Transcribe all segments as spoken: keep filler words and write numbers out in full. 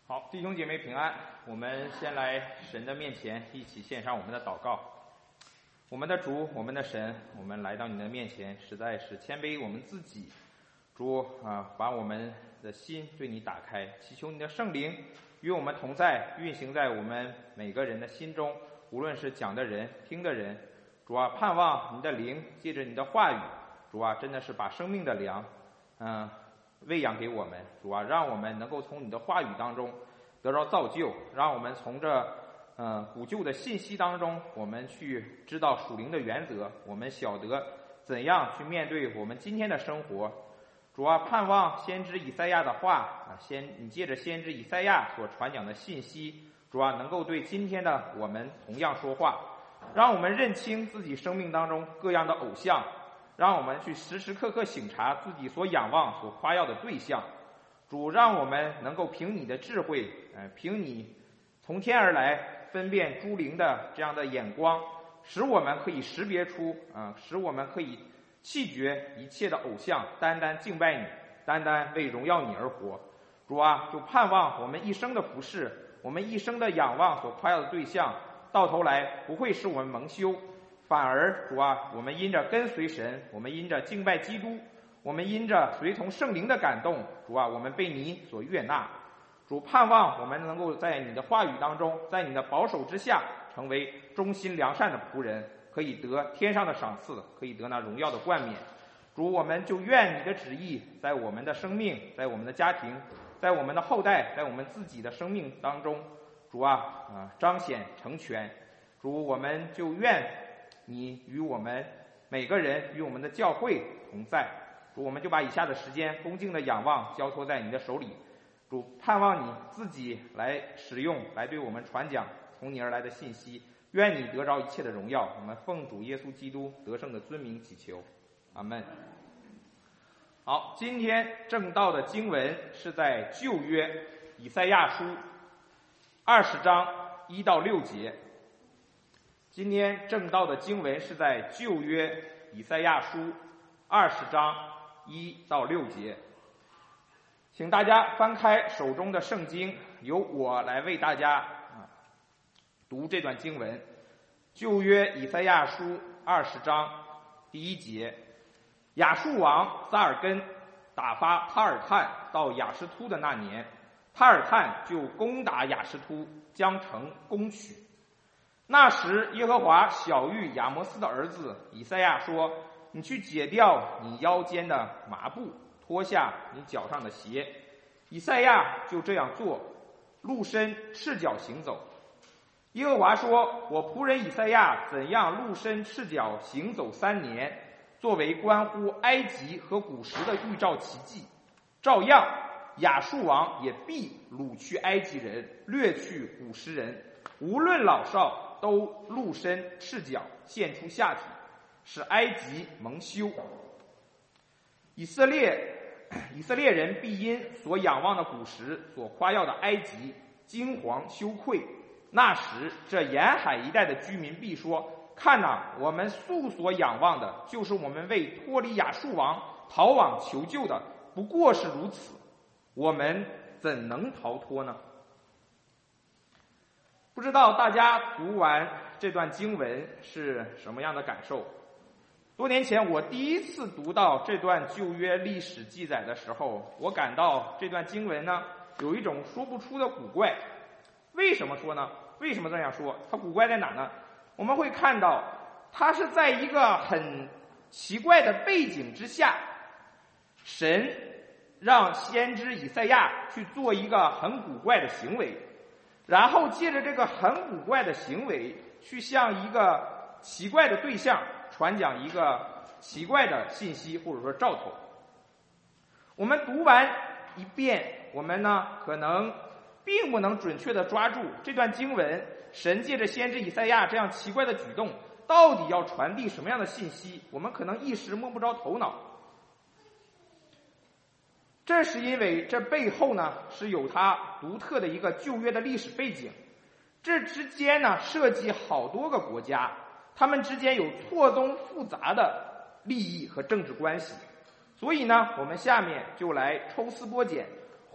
好，弟兄姐妹平安。我们先来神的面前，一起献上我们的祷告。我们的主，我们的神，我们来到你的面前，实在是谦卑我们自己。主啊，把我们的心对你打开，祈求你的圣灵与我们同在，运行在我们每个人的心中，无论是讲的人、听的人。主啊，盼望你的灵借着你的话语，主啊，真的是把生命的粮，嗯。喂养给我们，主啊，让我们能够从你的话语当中得到造就，让我们从这呃古旧的信息当中，我们去知道属灵的原则，我们晓得怎样去面对我们今天的生活。主啊，盼望先知以赛亚的话啊，先你借着先知以赛亚所传讲的信息，主啊，能够对今天的我们同样说话，让我们认清自己生命当中各样的偶像。让我们去时时刻刻省察自己所仰望、所夸耀的对象。主，让我们能够凭你的智慧，呃，凭你从天而来分辨诸灵的这样的眼光，使我们可以识别出，啊、呃，使我们可以弃绝一切的偶像，单单敬拜你，单单为荣耀你而活。主啊，就盼望我们一生的服侍，我们一生的仰望所夸耀的对象，到头来不会使我们蒙羞。反而主啊，我们因着跟随神，我们因着敬拜基督，我们因着随从圣灵的感动，主啊，我们被你所悦纳。主，盼望我们能够在你的话语当中，在你的保守之下，成为忠心良善的仆人，可以得天上的赏赐，可以得那荣耀的冠冕。主，我们就愿你的旨意在我们的生命，在我们的家庭，在我们的后代，在我们自己的生命当中，主啊啊彰显成全。主，我们就愿你与我们每个人与我们的教会同在。主，我们就把以下的时间恭敬的仰望交托在你的手里。主，盼望你自己来使用，来对我们传讲从你而来的信息。愿你得着一切的荣耀。我们奉主耶稣基督得胜的尊名祈求，阿们。好，今天正道的经文是在旧约以赛亚书二十章一到六节。今天正道的经文是在旧约以赛亚书二十章一到六节，请大家翻开手中的圣经，由我来为大家啊读这段经文。旧约以赛亚书二十章第一节：亚述王撒尔根打发他尔探到亚实突的那年，他尔探就攻打亚实突，将城攻取。那时耶和华晓谕亚摩斯的儿子以赛亚说：你去解掉你腰间的麻布，脱下你脚上的鞋。以赛亚就这样做，露身赤脚行走。耶和华说：我仆人以赛亚怎样露身赤脚行走三年，作为关乎埃及和古时的预兆奇迹，照样亚述王也必掳去埃及人，掠去古时人，无论老少都露身赤脚，现出下体，使埃及蒙羞。以色列以色列人必因所仰望的古时，所夸耀的埃及惊惶羞愧。那时这沿海一带的居民必说：看哪，我们素所仰望的，就是我们为脱离亚述王逃往求救的，不过是如此，我们怎能逃脱呢？不知道大家读完这段经文是什么样的感受？多年前我第一次读到这段旧约历史记载的时候，我感到这段经文呢有一种说不出的古怪。为什么说呢？为什么这样说？它古怪在哪呢？我们会看到它是在一个很奇怪的背景之下，神让先知以赛亚去做一个很古怪的行为，然后借着这个很古怪的行为去向一个奇怪的对象传讲一个奇怪的信息或者说兆头。我们读完一遍，我们呢可能并不能准确的抓住这段经文，神借着先知以赛亚这样奇怪的举动到底要传递什么样的信息，我们可能一时摸不着头脑。这是因为这背后呢是有它独特的一个旧约的历史背景，这之间呢涉及好多个国家，他们之间有错综复杂的利益和政治关系。所以呢我们下面就来抽丝剥茧，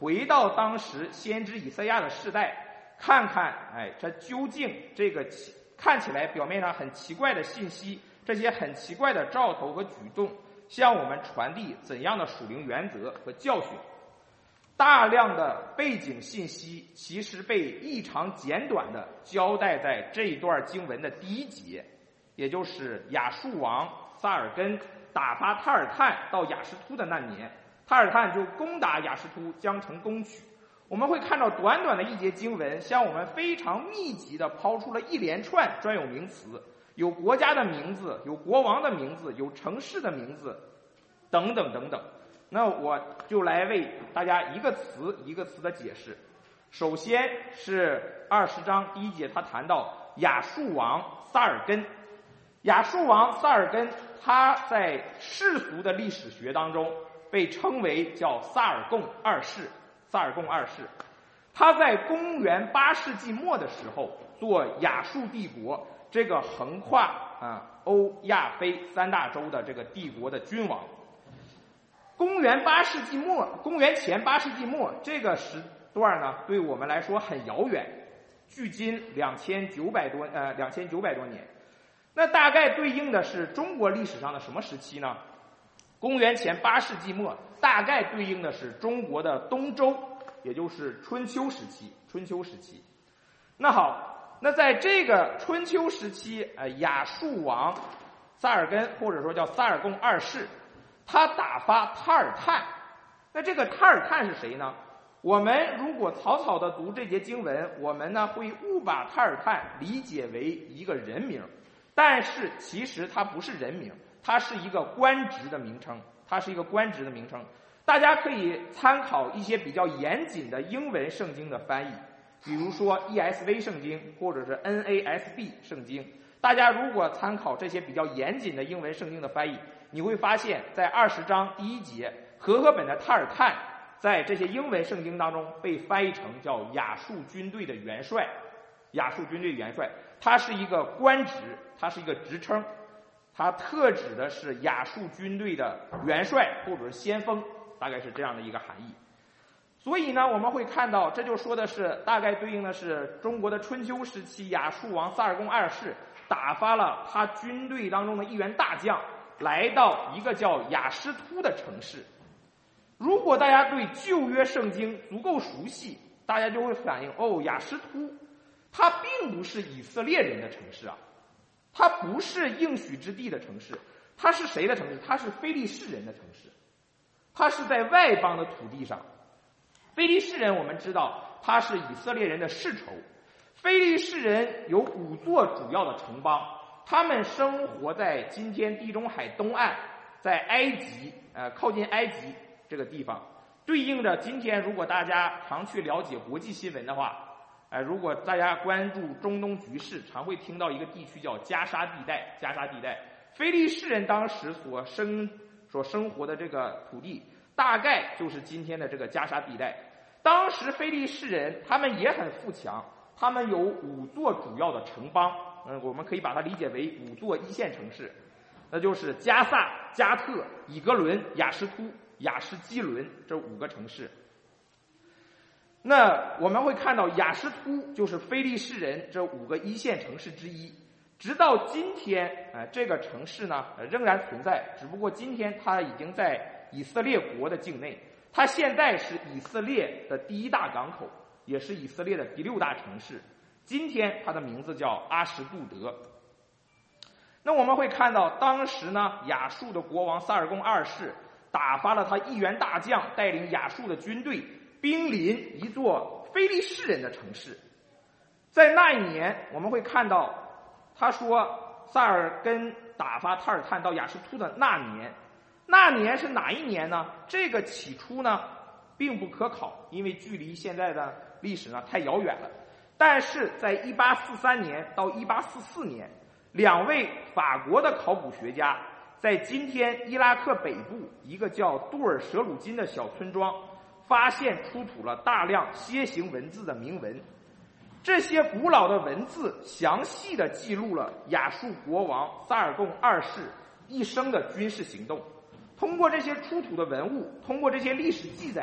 回到当时先知以赛亚的世代，看看，哎，这究竟这个看起来表面上很奇怪的信息，这些很奇怪的兆头和举动，向我们传递怎样的属灵原则和教训。大量的背景信息其实被异常简短的交代在这一段经文的第一节，也就是亚述王撒尔根打发塔尔探到亚实突的那年，塔尔探就攻打亚实突，将城攻取。我们会看到短短的一节经文向我们非常密集地抛出了一连串专有名词，有国家的名字，有国王的名字，有城市的名字，等等等等。那我就来为大家一个词一个词的解释。首先是二十章第一节，他谈到亚述王撒尔根。亚述王撒尔根，他在世俗的历史学当中被称为叫萨尔贡二世。萨尔贡二世，他在公元八世纪末的时候做亚述帝国这个横跨啊欧亚非三大洲的这个帝国的君王。公元八世纪末，公元前八世纪末这个时段呢，对我们来说很遥远，距今两千九百多呃两千九百多年。那大概对应的是中国历史上的什么时期呢？公元前八世纪末，大概对应的是中国的东周，也就是春秋时期。春秋时期，那好，那在这个春秋时期，呃，亚述王撒尔根或者说叫撒尔贡二世，他打发塔尔探。那这个塔尔探是谁呢？我们如果草草的读这节经文，我们呢会误把塔尔探理解为一个人名，但是其实它不是人名。它是一个官职的名称，它是一个官职的名称。大家可以参考一些比较严谨的英文圣经的翻译，比如说 E S V 圣经或者是 N A S B 圣经。大家如果参考这些比较严谨的英文圣经的翻译，你会发现在二十章第一节，和合本的塔尔探在这些英文圣经当中被翻译成叫亚述军队的元帅。亚述军队元帅，他是一个官职，他是一个职称。它特指的是亚述军队的元帅或者是先锋，大概是这样的一个含义。所以呢，我们会看到，这就说的是大概对应的是中国的春秋时期，亚述王撒尔贡二世打发了他军队当中的一员大将，来到一个叫亚实突的城市。如果大家对旧约圣经足够熟悉，大家就会反映，哦，亚实突它并不是以色列人的城市啊。它不是应许之地的城市，它是谁的城市？它是非利士人的城市，它是在外邦的土地上。非利士人我们知道，他是以色列人的世仇。非利士人有五座主要的城邦，他们生活在今天地中海东岸，在埃及，呃，靠近埃及这个地方，对应着今天如果大家常去了解国际新闻的话。哎，如果大家关注中东局势，常会听到一个地区叫加沙地带。加沙地带，非利士人当时所生所生活的这个土地，大概就是今天的这个加沙地带。当时非利士人他们也很富强，他们有五座主要的城邦，嗯，我们可以把它理解为五座一线城市，那就是加萨、加特、以格伦、亚实突、亚实基伦这五个城市。那我们会看到亚实突就是非利士人这五个一线城市之一，直到今天，呃，这个城市呢仍然存在，只不过今天它已经在以色列国的境内，它现在是以色列的第一大港口，也是以色列的第六大城市。今天它的名字叫阿什杜德。那我们会看到，当时呢，亚述的国王撒尔贡二世打发了他一员大将，带领亚述的军队兵临一座非利士人的城市。在那一年，我们会看到，他说撒尔根打发塔尔探到亚实突的那年，那年是哪一年呢？这个起初呢，并不可考，因为距离现在的历史呢太遥远了。但是在一八四三年到一八四四年，两位法国的考古学家在今天伊拉克北部一个叫杜尔舍鲁金的小村庄，发现出土了大量楔形文字的铭文。这些古老的文字详细地记录了亚述国王撒尔贡二世一生的军事行动。通过这些出土的文物，通过这些历史记载，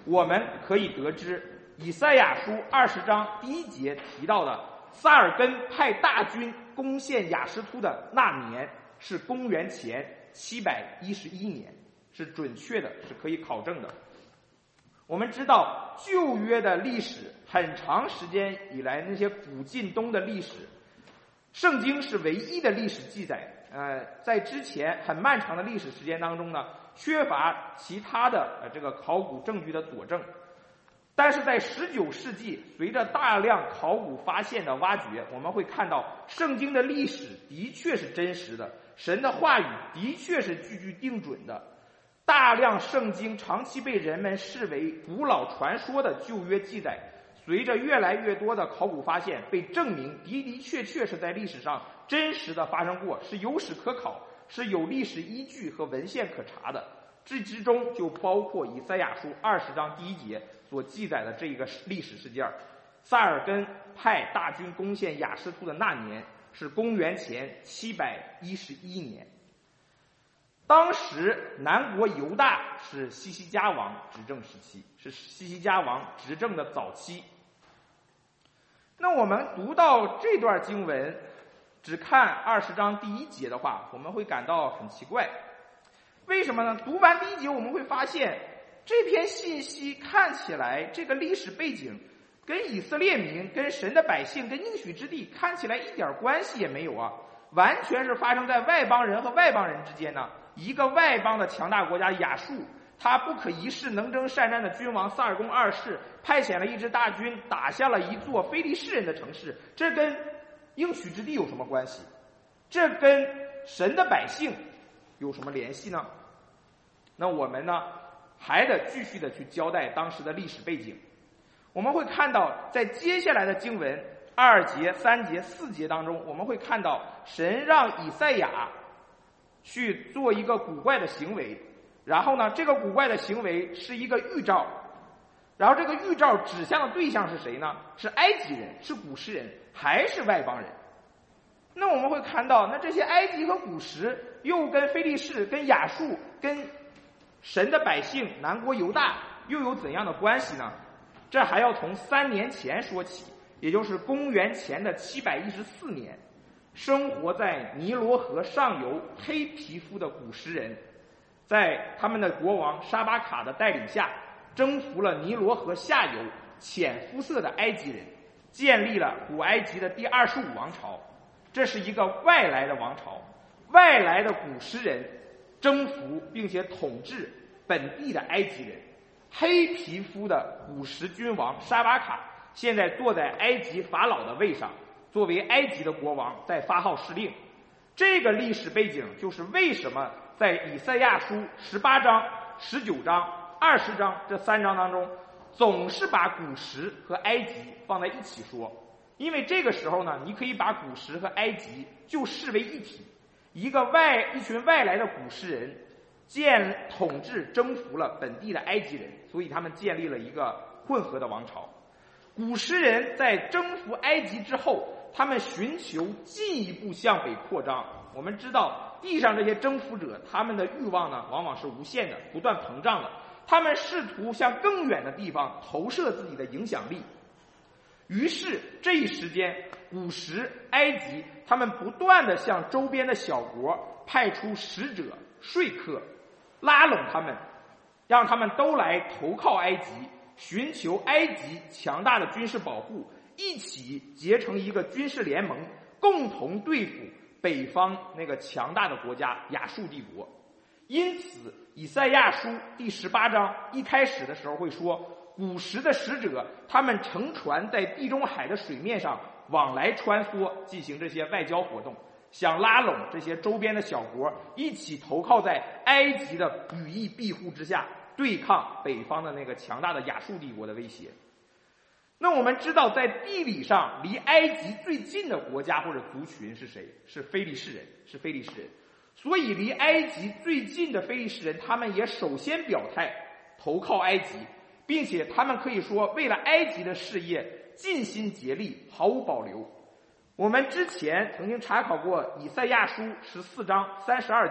我们可以得知，以赛亚书二十章第一节提到的撒尔根派大军攻陷亚实突的那年是公元前七百一十一年，是准确的，是可以考证的。我们知道旧约的历史很长时间以来，那些古近东的历史，圣经是唯一的历史记载。呃，在之前很漫长的历史时间当中呢，缺乏其他的呃这个考古证据的佐证。但是在十九世纪，随着大量考古发现的挖掘，我们会看到圣经的历史的确是真实的，神的话语的确是句句定准的。大量圣经长期被人们视为古老传说的旧约记载，随着越来越多的考古发现，被证明的的确确是在历史上真实的发生过，是有史可考，是有历史依据和文献可查的。这之中就包括以赛亚书二十章第一节所记载的这一个历史事件。撒尔根派大军攻陷亚实突的那年是公元前七百一十一年。当时南国犹大是西西家王执政时期，是西西家王执政的早期。那我们读到这段经文，只看二十章第一节的话，我们会感到很奇怪。为什么呢？读完第一节，我们会发现这篇信息看起来这个历史背景跟以色列民、跟神的百姓、跟应许之地看起来一点关系也没有啊，完全是发生在外邦人和外邦人之间呢。一个外邦的强大国家亚述，他不可一世、能征善战的君王萨尔公二世派遣了一支大军，打下了一座非利士人的城市，这跟应许之地有什么关系？这跟神的百姓有什么联系呢？那我们呢还得继续的去交代当时的历史背景。我们会看到在接下来的经文二节、三节、四节当中，我们会看到神让以赛亚去做一个古怪的行为，然后呢这个古怪的行为是一个预兆，然后这个预兆指向的对象是谁呢？是埃及人，是古实人，还是外邦人？那我们会看到，那这些埃及和古实又跟非利士、跟亚述、跟神的百姓南国犹大又有怎样的关系呢？这还要从三年前说起，也就是公元前的七百一十四年，生活在尼罗河上游黑皮肤的古实人，在他们的国王沙巴卡的带领下，征服了尼罗河下游浅肤色的埃及人，建立了古埃及的第二十五王朝。这是一个外来的王朝，外来的古实人征服并且统治本地的埃及人。黑皮肤的古实君王沙巴卡现在坐在埃及法老的位上，作为埃及的国王在发号施令。这个历史背景就是为什么在以赛亚书十八章、十九章、二十章这三章当中，总是把古实和埃及放在一起说。因为这个时候呢，你可以把古实和埃及就视为一体，一个外一群外来的古实人建统治征服了本地的埃及人，所以他们建立了一个混合的王朝。古实人在征服埃及之后，他们寻求进一步向北扩张。我们知道地上这些征服者，他们的欲望呢往往是无限的，不断膨胀的，他们试图向更远的地方投射自己的影响力。于是这一时间，古实、埃及他们不断地向周边的小国派出使者、说客，拉拢他们，让他们都来投靠埃及，寻求埃及强大的军事保护，一起结成一个军事联盟，共同对付北方那个强大的国家亚述帝国。因此以赛亚书第十八章一开始的时候会说，古时的使者他们乘船在地中海的水面上往来穿梭，进行这些外交活动，想拉拢这些周边的小国一起投靠在埃及的羽翼庇护之下，对抗北方的那个强大的亚述帝国的威胁。那我们知道在地理上离埃及最近的国家或者族群是谁？是非利士人，是非利士人。所以离埃及最近的非利士人，他们也首先表态投靠埃及，并且他们可以说为了埃及的事业尽心竭力，毫无保留。我们之前曾经查考过以赛亚书十四章三十二节，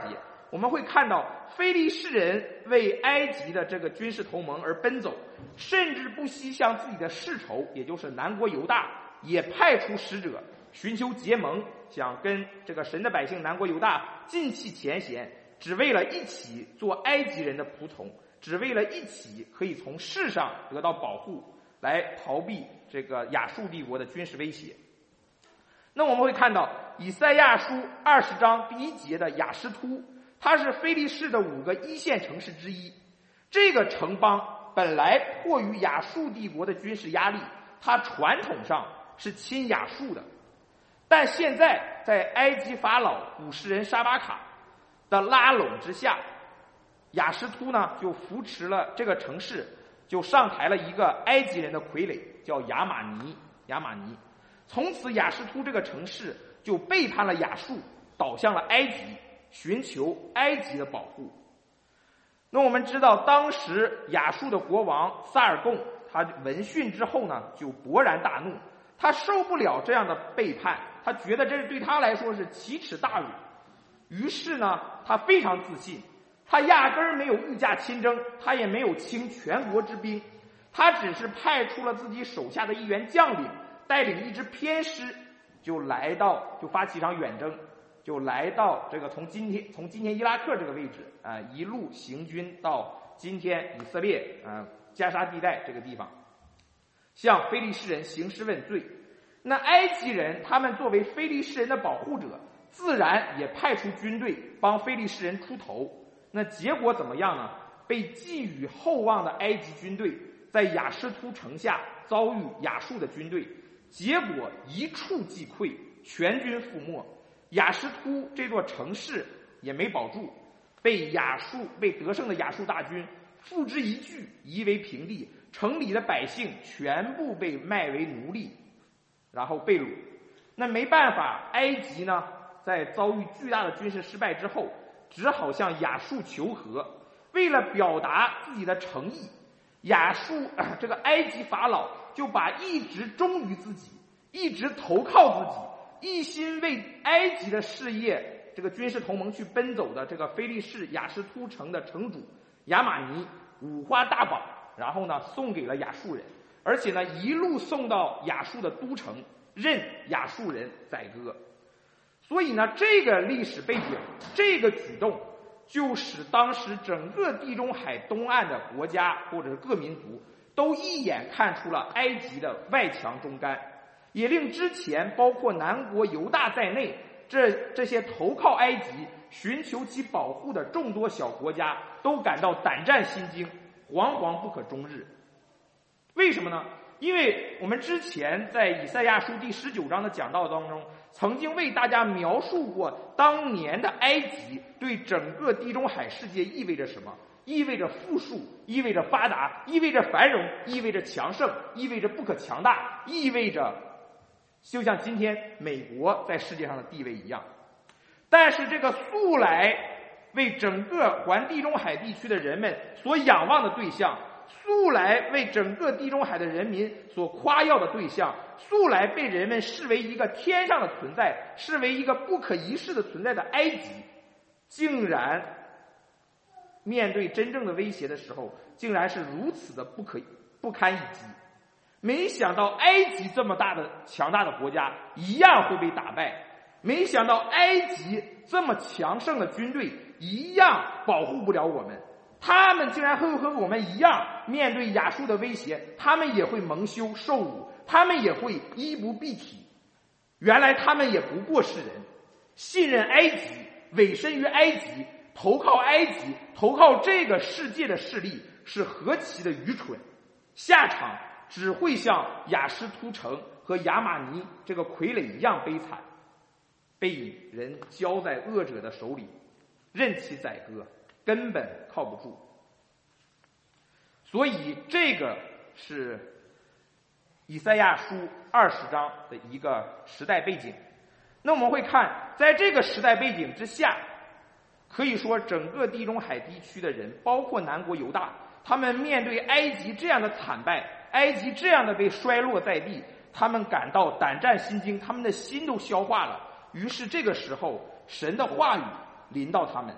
我们会看到非利士人为埃及的这个军事同盟而奔走，甚至不惜向自己的世仇，也就是南国犹大，也派出使者寻求结盟，想跟这个神的百姓南国犹大尽弃前嫌，只为了一起做埃及人的仆从，只为了一起可以从世上得到保护，来逃避这个亚述帝国的军事威胁。那我们会看到以赛亚书二十章第一节的亚实突，它是非利士的五个一线城市之一。这个城邦本来迫于亚述帝国的军事压力，它传统上是亲亚述的，但现在在埃及法老古实人沙巴卡的拉拢之下，亚实突呢就扶持了这个城市，就上台了一个埃及人的傀儡，叫亚玛尼。亚玛尼从此亚实突这个城市就背叛了亚述，倒向了埃及，寻求埃及的保护。那我们知道当时亚述的国王萨尔贡，他闻讯之后呢就勃然大怒，他受不了这样的背叛，他觉得这是对他来说是奇耻大辱。于是呢他非常自信，他压根儿没有御驾亲征，他也没有倾全国之兵，他只是派出了自己手下的一员将领，带领一支偏师，就来到就发起一场远征，就来到这个从今天从今天伊拉克这个位置啊、呃，一路行军到今天以色列啊、呃、加沙地带这个地方，向非利士人兴师问罪。那埃及人他们作为非利士人的保护者，自然也派出军队帮非利士人出头。那结果怎么样呢？被寄予厚望的埃及军队在亚实突城下遭遇亚述的军队，结果一触即溃，全军覆没。亚实突这座城市也没保住，被亚述被得胜的亚述大军付之一炬，夷为平地，城里的百姓全部被卖为奴隶，然后被掳。那没办法，埃及呢在遭遇巨大的军事失败之后，只好向亚述求和。为了表达自己的诚意，亚述、呃、这个埃及法老就把一直忠于自己，一直投靠自己，一心为埃及的事业这个军事同盟去奔走的这个非利士亚实突城的城主亚玛尼五花大绑，然后呢送给了亚述人，而且呢一路送到亚述的都城，任亚述人宰割。所以呢这个历史背景，这个举动就使当时整个地中海东岸的国家或者是各民族都一眼看出了埃及的外强中干，也令之前包括南国犹大在内这这些投靠埃及寻求其保护的众多小国家都感到胆战心惊，惶惶不可终日。为什么呢？因为我们之前在以赛亚书第十九章的讲道当中，曾经为大家描述过当年的埃及对整个地中海世界意味着什么，意味着富庶，意味着发达，意味着繁荣，意味着强盛，意味着不可强大，意味着就像今天美国在世界上的地位一样。但是这个素来为整个环地中海地区的人们所仰望的对象，素来为整个地中海的人民所夸耀的对象，素来被人们视为一个天上的存在，视为一个不可一世的存在的埃及，竟然面对真正的威胁的时候，竟然是如此的不可不堪一击。没想到埃及这么大的强大的国家一样会被打败，没想到埃及这么强盛的军队一样保护不了我们，他们竟然会和我们一样面对亚述的威胁，他们也会蒙羞受辱，他们也会衣不蔽体。原来他们也不过是人，信任埃及，委身于埃及，投靠埃及，投靠这个世界的势力，是何其的愚蠢，下场只会像亚实突城和亚玛尼这个傀儡一样悲惨，被人交在恶者的手里，任其宰割，根本靠不住。所以这个是以赛亚书二十章的一个时代背景。那我们会看，在这个时代背景之下，可以说整个地中海地区的人，包括南国犹大，他们面对埃及这样的惨败，埃及这样的被衰落在地，他们感到胆战心惊，他们的心都消化了。于是这个时候，神的话语临到他们，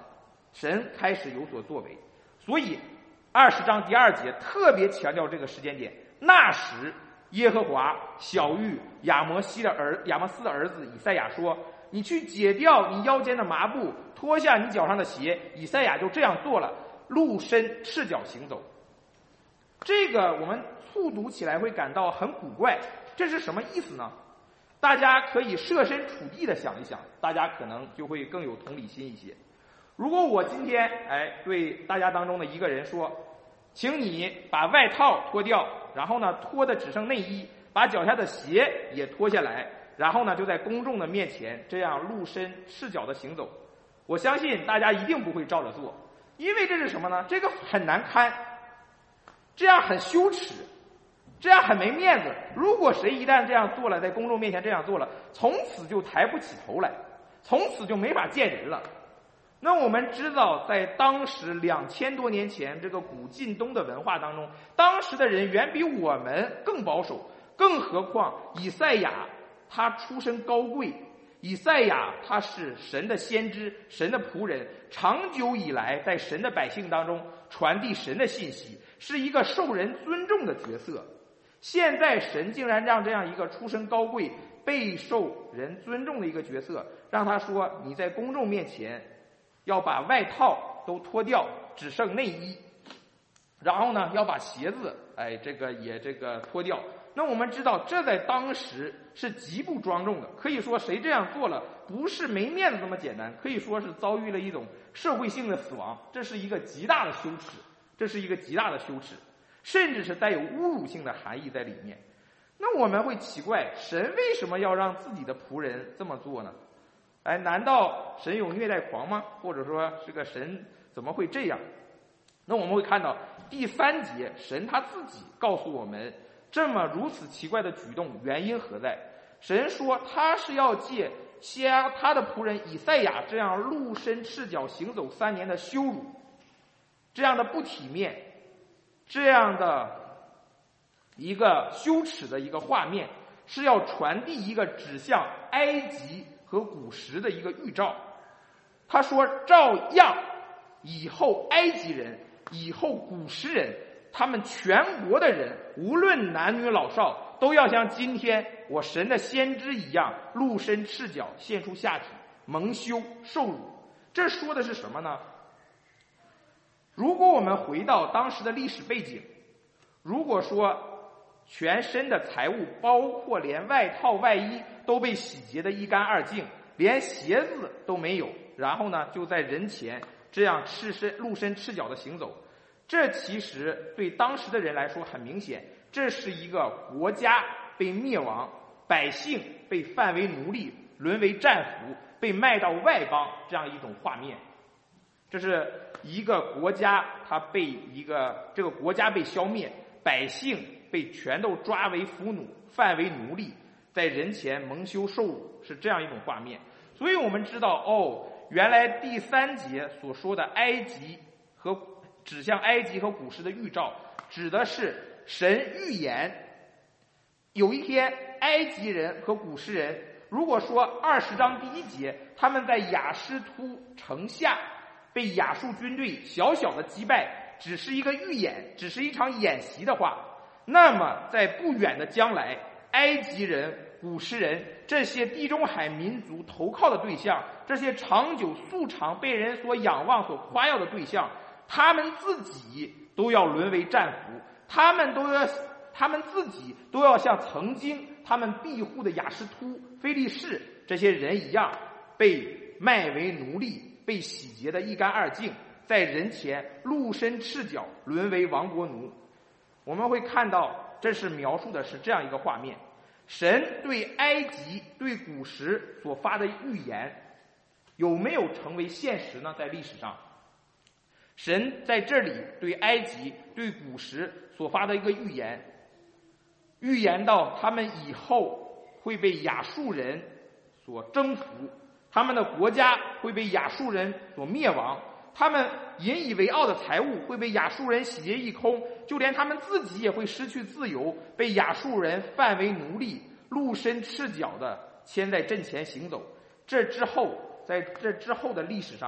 神开始有所作为。所以二十章第二节特别强调这个时间点。那时耶和华晓谕亚摩西的儿亚摩斯的儿子以赛亚说，你去解掉你腰间的麻布，脱下你脚上的鞋。以赛亚就这样做了，露身赤脚行走。这个我们触读起来会感到很古怪，这是什么意思呢？大家可以设身处地的想一想，大家可能就会更有同理心一些。如果我今天哎对大家当中的一个人说，请你把外套脱掉，然后呢脱的只剩内衣，把脚下的鞋也脱下来，然后呢就在公众的面前这样露身赤脚的行走，我相信大家一定不会照着做。因为这是什么呢？这个很难堪，这样很羞耻，这样很没面子。如果谁一旦这样做了，在公众面前这样做了，从此就抬不起头来，从此就没法见人了。那我们知道，在当时两千多年前这个古近东的文化当中，当时的人远比我们更保守，更何况以赛亚他出身高贵，以赛亚他是神的先知，神的仆人，长久以来在神的百姓当中传递神的信息，是一个受人尊重的角色。现在神竟然让这样一个出身高贵、备受人尊重的一个角色，让他说你在公众面前要把外套都脱掉，只剩内衣，然后呢要把鞋子哎这个也这个脱掉。那我们知道这在当时是极不庄重的，可以说谁这样做了不是没面子这么简单，可以说是遭遇了一种社会性的死亡，这是一个极大的羞耻，这是一个极大的羞耻，甚至是带有侮辱性的含义在里面。那我们会奇怪，神为什么要让自己的仆人这么做呢？哎，难道神有虐待狂吗？或者说是个神怎么会这样？那我们会看到第三节，神他自己告诉我们这么如此奇怪的举动原因何在。神说他是要借像他的仆人以赛亚这样露身赤脚行走三年的羞辱，这样的不体面，这样的一个羞耻的一个画面，是要传递一个指向埃及和古时的一个预兆。他说照样以后埃及人，以后古时人，他们全国的人无论男女老少，都要像今天我神的先知一样露身赤脚，现出下体，蒙羞受辱。这说的是什么呢？如果我们回到当时的历史背景，如果说全身的财物，包括连外套外衣都被洗劫得一干二净，连鞋子都没有，然后呢就在人前这样赤身露身赤脚的行走，这其实对当时的人来说很明显，这是一个国家被灭亡，百姓被范为奴隶，沦为战俘，被卖到外邦这样一种画面。这是一个国家，它被一个这个国家被消灭，百姓被全都抓为俘虏，范为奴隶，在人前蒙羞受辱，是这样一种画面。所以我们知道，哦，原来第三节所说的埃及和指向埃及和古时的预兆，指的是神预言有一天埃及人和古时人，如果说二十章第一节他们在亚湿突城下被亚述军队小小的击败，只是一个预演，只是一场演习的话，那么在不远的将来，埃及人、古时人这些地中海民族投靠的对象，这些长久素常被人所仰望所夸耀的对象，他们自己都要沦为战俘，他们都要他们自己都要像曾经他们庇护的亚湿突、非利士这些人一样，被卖为奴隶，被洗劫得一干二净，在人前露身赤脚，沦为亡国奴。我们会看到这是描述的是这样一个画面，神对埃及对古时所发的预言有没有成为现实呢？在历史上，神在这里对埃及对古时所发的一个预言，预言到他们以后会被亚述人所征服，他们的国家会被亚述人所灭亡，他们引以为傲的财物会被亚述人洗劫一空，就连他们自己也会失去自由，被亚述人范为奴隶，露身赤脚的牵在阵前行走。这之后，在这之后的历史上，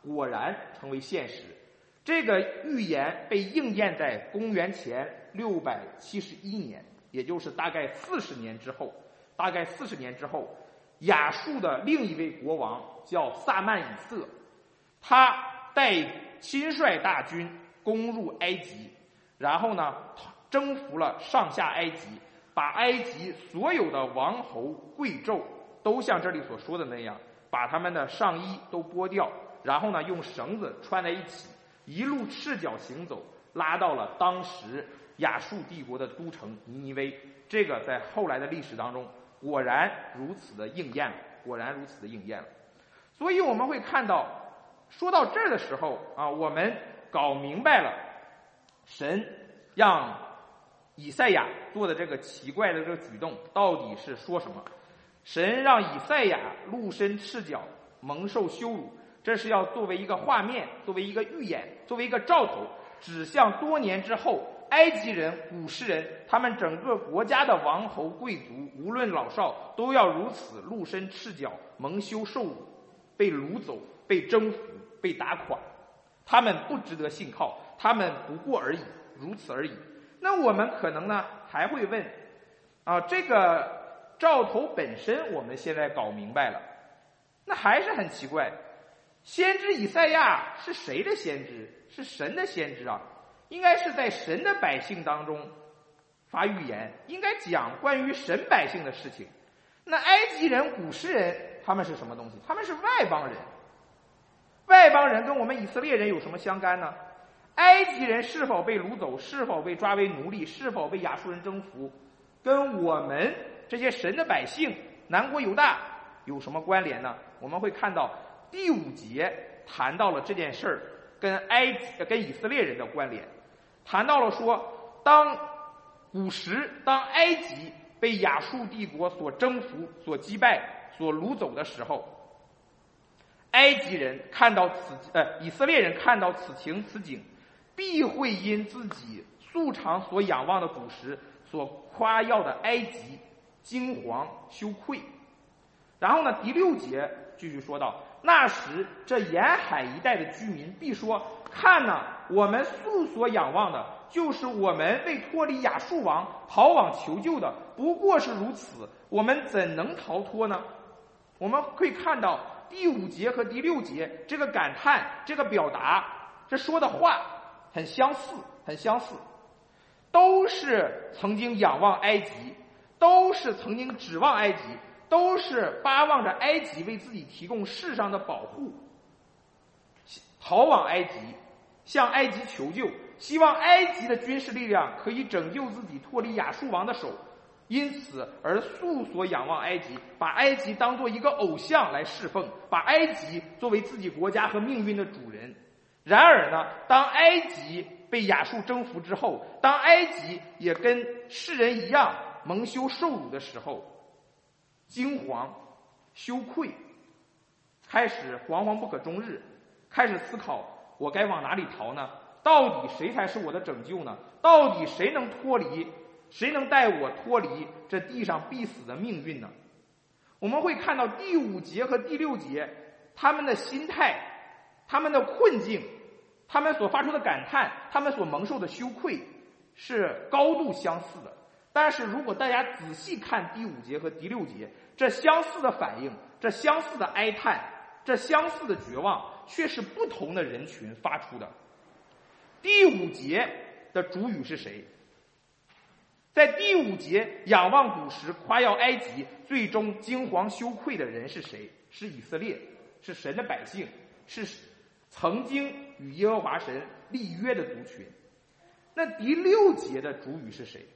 果然成为现实。这个预言被应验在公元前六百七十一年，也就是大概四十年之后。大概四十年之后，亚述的另一位国王叫萨曼以色，他带亲率大军攻入埃及，然后呢征服了上下埃及，把埃及所有的王侯贵胄都像这里所说的那样，把他们的上衣都剥掉，然后呢用绳子穿在一起，一路赤脚行走，拉到了当时亚述帝国的都城尼尼微。这个在后来的历史当中果然如此的应验了，果然如此的应验了。所以我们会看到，说到这儿的时候啊，我们搞明白了神让以赛亚做的这个奇怪的这个举动到底是说什么。神让以赛亚露身赤脚，蒙受羞辱，这是要作为一个画面，作为一个预演，作为一个兆头，指向多年之后埃及人、古时人，他们整个国家的王侯贵族，无论老少，都要如此露身赤脚，蒙羞受辱，被掳走，被征服，被打垮。他们不值得信靠，他们不过而已，如此而已。那我们可能呢还会问啊，这个兆头本身我们现在搞明白了，那还是很奇怪，先知以赛亚是谁的先知？是神的先知啊，应该是在神的百姓当中发预言，应该讲关于神百姓的事情。那埃及人、古时人他们是什么东西？他们是外邦人。外邦人跟我们以色列人有什么相干呢？埃及人是否被掳走，是否被抓为奴隶，是否被亚述人征服，跟我们这些神的百姓南国犹大有什么关联呢？我们会看到第五节谈到了这件事儿跟埃及跟以色列人的关联，谈到了说，当古时当埃及被亚述帝国所征服、所击败、所掳走的时候，埃及人看到此呃以色列人看到此情此景，必会因自己素常所仰望的古时所夸耀的埃及惊惶羞愧。然后呢，第六节继续说到，那时这沿海一带的居民必说，看哪，我们素所仰望的就是我们为脱离亚述王逃往求救的，不过是如此，我们怎能逃脱呢？我们可以看到第五节和第六节这个感叹，这个表达，这说的话很相似，很相似，都是曾经仰望埃及，都是曾经指望埃及，都是巴望着埃及为自己提供世上的保护，逃往埃及，向埃及求救，希望埃及的军事力量可以拯救自己脱离亚述王的手，因此而素所仰望埃及，把埃及当作一个偶像来侍奉，把埃及作为自己国家和命运的主人。然而呢，当埃及被亚述征服之后，当埃及也跟世人一样蒙羞受辱的时候，惊惶羞愧，开始惶惶不可终日，开始思考我该往哪里逃呢？到底谁才是我的拯救呢？到底谁能脱离谁能带我脱离这地上必死的命运呢？我们会看到第五节和第六节他们的心态，他们的困境，他们所发出的感叹，他们所蒙受的羞愧是高度相似的。但是如果大家仔细看第五节和第六节，这相似的反应，这相似的哀叹，这相似的绝望，却是不同的人群发出的。第五节的主语是谁？在第五节仰望古时夸耀埃及，最终惊惶羞愧的人是谁？是以色列，是神的百姓，是曾经与耶和华神立约的族群。那第六节的主语是谁？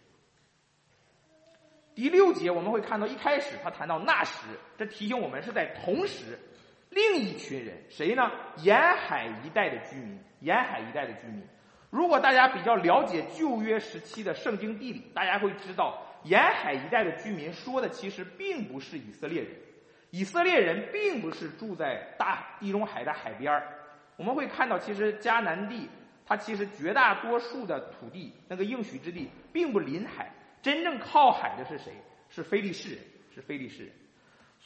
第六节我们会看到，一开始他谈到那时，这提醒我们是在同时另一群人，谁呢？沿海一带的居民，沿海一带的居民。如果大家比较了解旧约时期的圣经地理，大家会知道沿海一带的居民说的其实并不是以色列人，以色列人并不是住在大地中海的海边。我们会看到其实迦南地它其实绝大多数的土地，那个应许之地并不临海，真正靠海的是谁？是非利士人，是非利士人。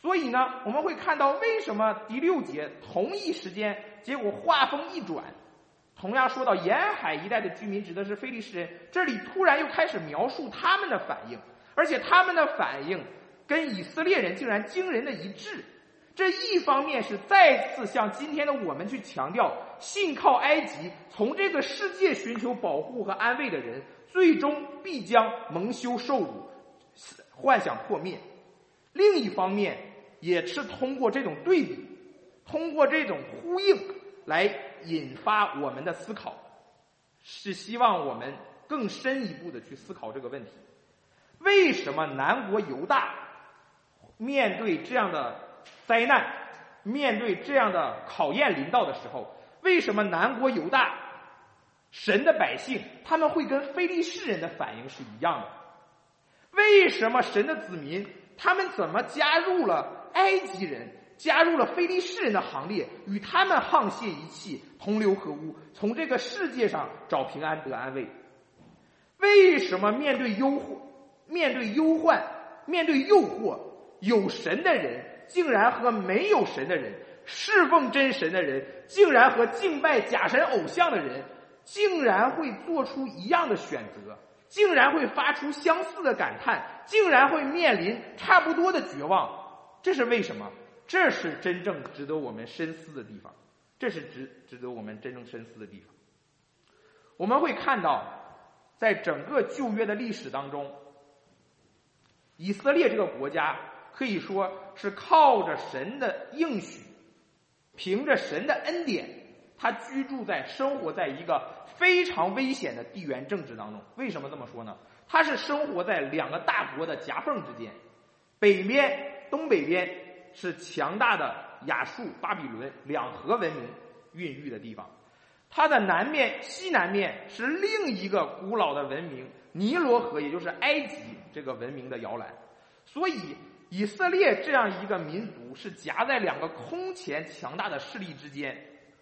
所以呢，我们会看到为什么第六节同一时间，结果话锋一转，同样说到沿海一带的居民指的是非利士人，这里突然又开始描述他们的反应，而且他们的反应跟以色列人竟然惊人的一致。这一方面是再次向今天的我们去强调，信靠埃及从这个世界寻求保护和安慰的人，最终必将蒙羞受辱，幻想破灭。另一方面也是通过这种对比，通过这种呼应来引发我们的思考，是希望我们更深一步的去思考这个问题。为什么南国犹大面对这样的灾难，面对这样的考验临到的时候，为什么南国犹大神的百姓他们会跟非利士人的反应是一样的？为什么神的子民他们怎么加入了埃及人，加入了非利士人的行列，与他们沆瀣一气，同流合污，从这个世界上找平安得安慰？为什么面对忧患面对忧患面对诱惑，有神的人竟然和没有神的人，侍奉真神的人竟然和敬拜假神偶像的人竟然会做出一样的选择，竟然会发出相似的感叹，竟然会面临差不多的绝望？这是为什么？这是真正值得我们深思的地方，这是值值得我们真正深思的地方。我们会看到，在整个旧约的历史当中，以色列这个国家可以说是靠着神的应许，凭着神的恩典，他居住在生活在一个非常危险的地缘政治当中。为什么这么说呢？他是生活在两个大国的夹缝之间，北边东北边是强大的亚述巴比伦两河文明孕育的地方，它的南面西南面是另一个古老的文明尼罗河，也就是埃及这个文明的摇篮。所以以色列这样一个民族是夹在两个空前强大的势力之间。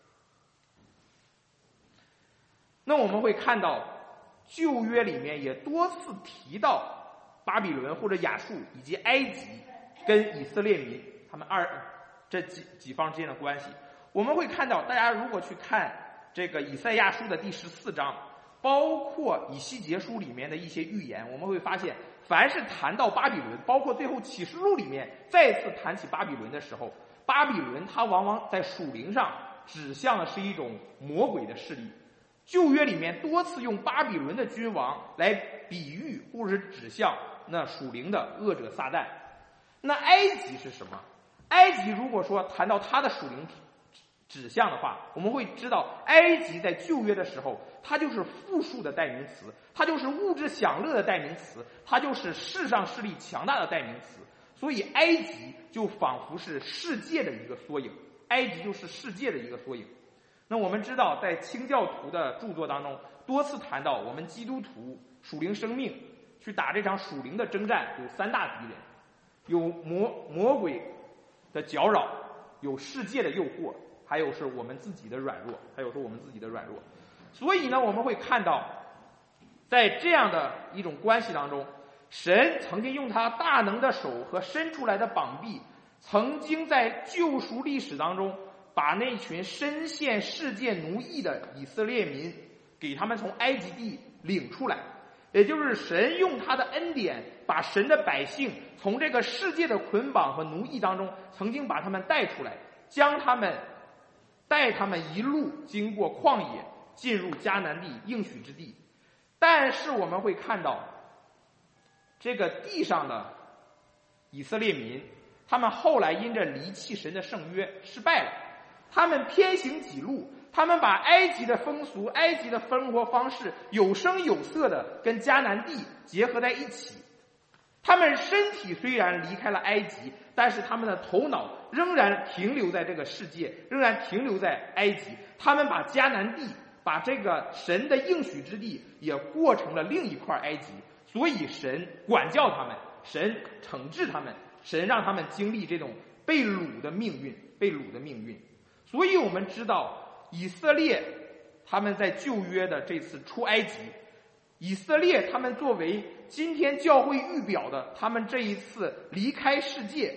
那我们会看到旧约里面也多次提到巴比伦或者亚述以及埃及跟以色列民他们二这几几方之间的关系。我们会看到，大家如果去看这个以赛亚书的第十四章，包括以西结书里面的一些预言，我们会发现凡是谈到巴比伦，包括最后启示录里面再次谈起巴比伦的时候，巴比伦它往往在属灵上指向的是一种魔鬼的势力。旧约里面多次用巴比伦的君王来比喻或者是指向那属灵的恶者撒旦。那埃及是什么？埃及如果说谈到它的属灵指向的话，我们会知道埃及在旧约的时候，它就是富庶的代名词，它就是物质享乐的代名词，它就是世上势力强大的代名词。所以埃及就仿佛是世界的一个缩影，埃及就是世界的一个缩影。那我们知道在清教徒的著作当中多次谈到，我们基督徒属灵生命去打这场属灵的征战有三大敌人，有魔魔鬼的搅扰，有世界的诱惑，还有是我们自己的软弱，还有是我们自己的软弱。所以呢，我们会看到在这样的一种关系当中，神曾经用他大能的手和伸出来的膀臂，曾经在救赎历史当中把那群深陷世界奴役的以色列民给他们从埃及地领出来。也就是神用他的恩典把神的百姓从这个世界的捆绑和奴役当中曾经把他们带出来，将他们带他们一路经过旷野进入迦南地应许之地。但是我们会看到这个地上的以色列民，他们后来因着离弃神的圣约失败了，他们偏行己路，他们把埃及的风俗、埃及的生活方式有声有色的跟迦南地结合在一起。他们身体虽然离开了埃及，但是他们的头脑仍然停留在这个世界，仍然停留在埃及。他们把迦南地，把这个神的应许之地也过成了另一块埃及。所以神管教他们，神惩治他们，神让他们经历这种被掳的命运，被掳的命运。所以我们知道以色列他们在旧约的这次出埃及，以色列他们作为今天教会预表的他们这一次离开世界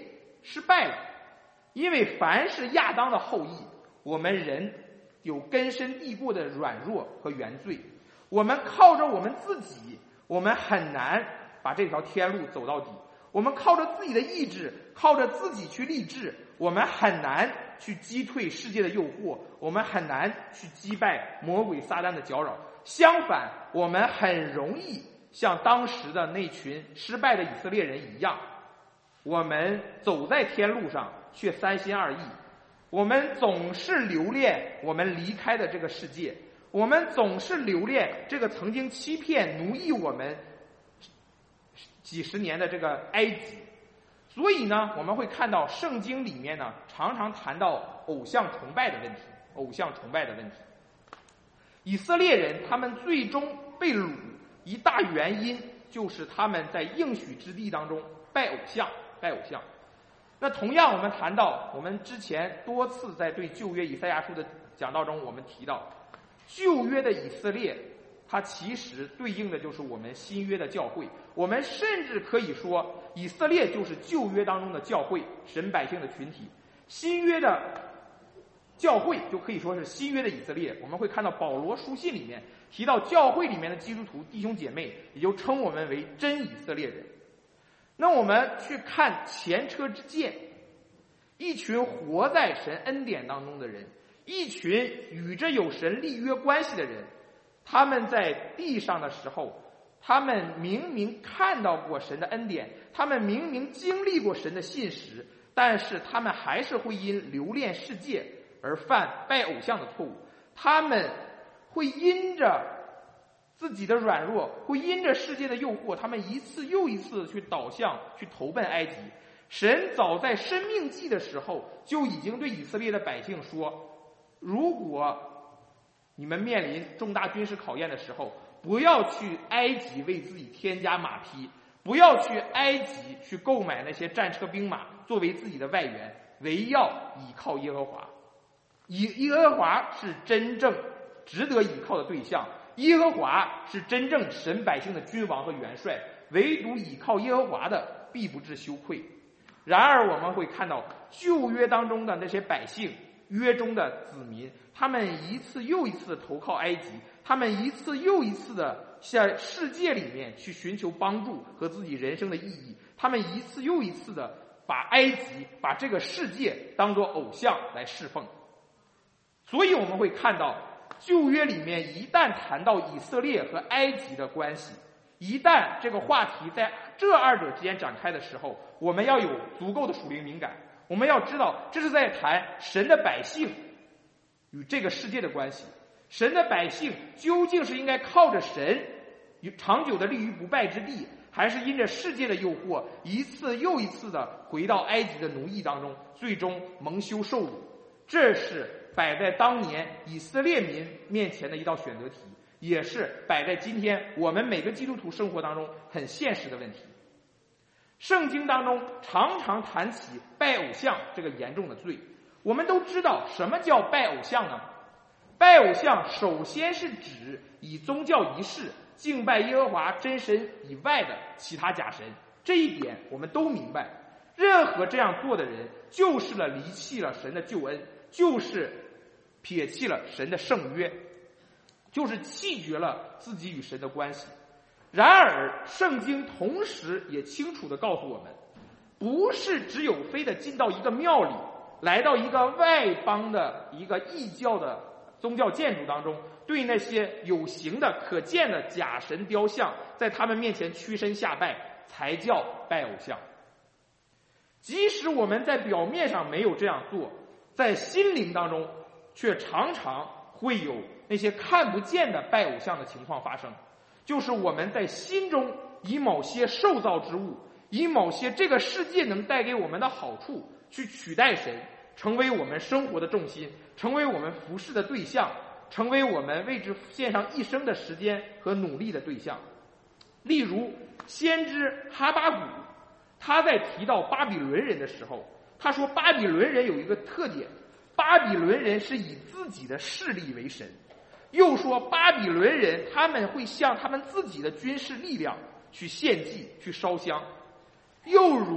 失败了。因为凡是亚当的后裔，我们人有根深蒂固的软弱和原罪，我们靠着我们自己，我们很难把这条天路走到底。我们靠着自己的意志，靠着自己去立志，我们很难去击退世界的诱惑，我们很难去击败魔鬼撒旦的搅扰。相反，我们很容易像当时的那群失败的以色列人一样，我们走在天路上却三心二意，我们总是留恋我们离开的这个世界，我们总是留恋这个曾经欺骗奴役我们几十年的这个埃及。所以呢，我们会看到圣经里面呢常常谈到偶像崇拜的问题，偶像崇拜的问题。以色列人他们最终被掳，一大原因就是他们在应许之地当中拜偶像，拜偶像。那同样我们谈到，我们之前多次在对旧约以赛亚书的讲道中，我们提到旧约的以色列，它其实对应的就是我们新约的教会。我们甚至可以说，以色列就是旧约当中的教会，神百姓的群体。新约的教会就可以说是新约的以色列。我们会看到保罗书信里面提到教会里面的基督徒弟兄姐妹，也就称我们为真以色列人。那我们去看前车之鉴，一群活在神恩典当中的人，一群与着有神立约关系的人，他们在地上的时候，他们明明看到过神的恩典，他们明明经历过神的信实，但是他们还是会因留恋世界而犯拜偶像的错误。他们会因着自己的软弱，会因着世界的诱惑，他们一次又一次去导向，去投奔埃及。神早在申命记的时候就已经对以色列的百姓说，如果你们面临重大军事考验的时候，不要去埃及为自己添加马匹，不要去埃及去购买那些战车兵马作为自己的外援，唯要倚靠耶和华。以耶和华是真正值得倚靠的对象，耶和华是真正神百姓的君王和元帅，唯独倚靠耶和华的必不致羞愧。然而我们会看到旧约当中的那些百姓，约中的子民，他们一次又一次投靠埃及，他们一次又一次的向世界里面去寻求帮助和自己人生的意义，他们一次又一次的把埃及，把这个世界当作偶像来侍奉。所以我们会看到旧约里面一旦谈到以色列和埃及的关系，一旦这个话题在这二者之间展开的时候，我们要有足够的属灵敏感，我们要知道这是在谈神的百姓与这个世界的关系。神的百姓究竟是应该靠着神长久的立于不败之地，还是因着世界的诱惑一次又一次的回到埃及的奴役当中，最终蒙羞受辱？这是摆在当年以色列民面前的一道选择题，也是摆在今天我们每个基督徒生活当中很现实的问题。圣经当中常常谈起拜偶像这个严重的罪。我们都知道什么叫拜偶像呢？拜偶像首先是指以宗教仪式敬拜耶和华真神以外的其他假神，这一点我们都明白。任何这样做的人就是了离弃了神的救恩，就是撇弃了神的圣约，就是弃绝了自己与神的关系。然而圣经同时也清楚地告诉我们，不是只有非得进到一个庙里，来到一个外邦的一个异教的宗教建筑当中，对那些有形的可见的假神雕像在他们面前屈身下拜，才叫拜偶像。即使我们在表面上没有这样做，在心灵当中却常常会有那些看不见的拜偶像的情况发生，就是我们在心中以某些受造之物，以某些这个世界能带给我们的好处去取代神，成为我们生活的重心，成为我们服侍的对象，成为我们为之献上一生的时间和努力的对象。例如先知哈巴谷，他在提到巴比伦人的时候，他说巴比伦人有一个特点，巴比伦人是以自己的势力为神。又说巴比伦人他们会向他们自己的军事力量去献祭，去烧香。又如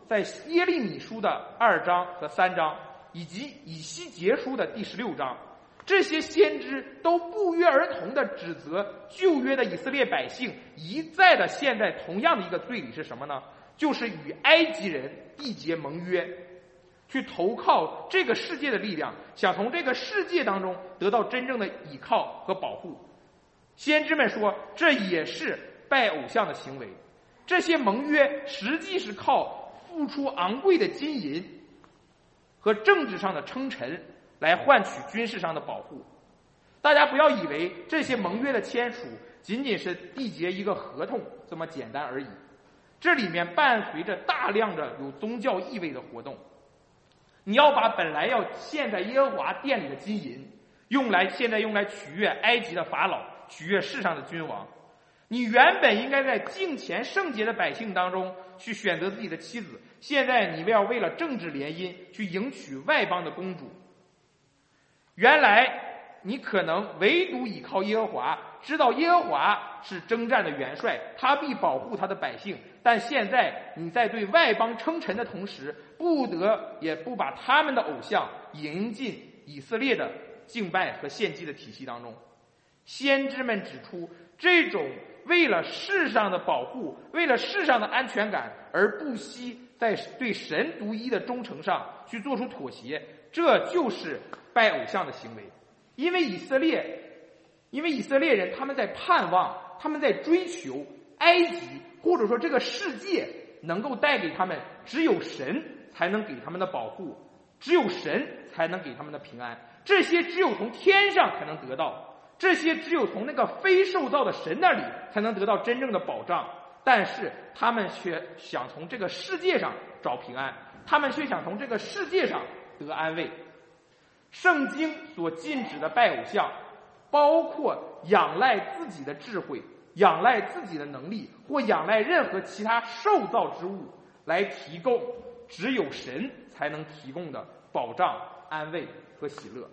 在耶利米书的二章和三章，以及以西结书的第十六章，这些先知都不约而同地指责旧约的以色列百姓一再的陷在同样的一个罪里，是什么呢？就是与埃及人缔结盟约，去投靠这个世界的力量，想从这个世界当中得到真正的依靠和保护。先知们说，这也是拜偶像的行为。这些盟约实际是靠付出昂贵的金银和政治上的称臣来换取军事上的保护。大家不要以为这些盟约的签署仅仅是缔结一个合同这么简单而已，这里面伴随着大量的有宗教意味的活动。你要把本来要献在耶和华殿里的金银用来现在用来取悦埃及的法老，取悦世上的君王。你原本应该在敬虔圣洁的百姓当中去选择自己的妻子，现在你要为了政治联姻去迎娶外邦的公主。原来你可能唯独倚靠耶和华，知道耶和华是征战的元帅，他必保护他的百姓，但现在你在对外邦称臣的同时，不得也不把他们的偶像引进以色列的敬拜和献祭的体系当中。先知们指出，这种为了世上的保护，为了世上的安全感而不惜在对神独一的忠诚上去做出妥协，这就是拜偶像的行为。因为以色列因为以色列人他们在盼望，他们在追求埃及或者说这个世界能够带给他们只有神才能给他们的保护，只有神才能给他们的平安，这些只有从天上才能得到，这些只有从那个非受造的神那里才能得到真正的保障。但是他们却想从这个世界上找平安，他们却想从这个世界上得安慰。圣经所禁止的拜偶像，包括仰赖自己的智慧，仰赖自己的能力，或仰赖任何其他受造之物来提供只有神才能提供的保障、安慰和喜乐。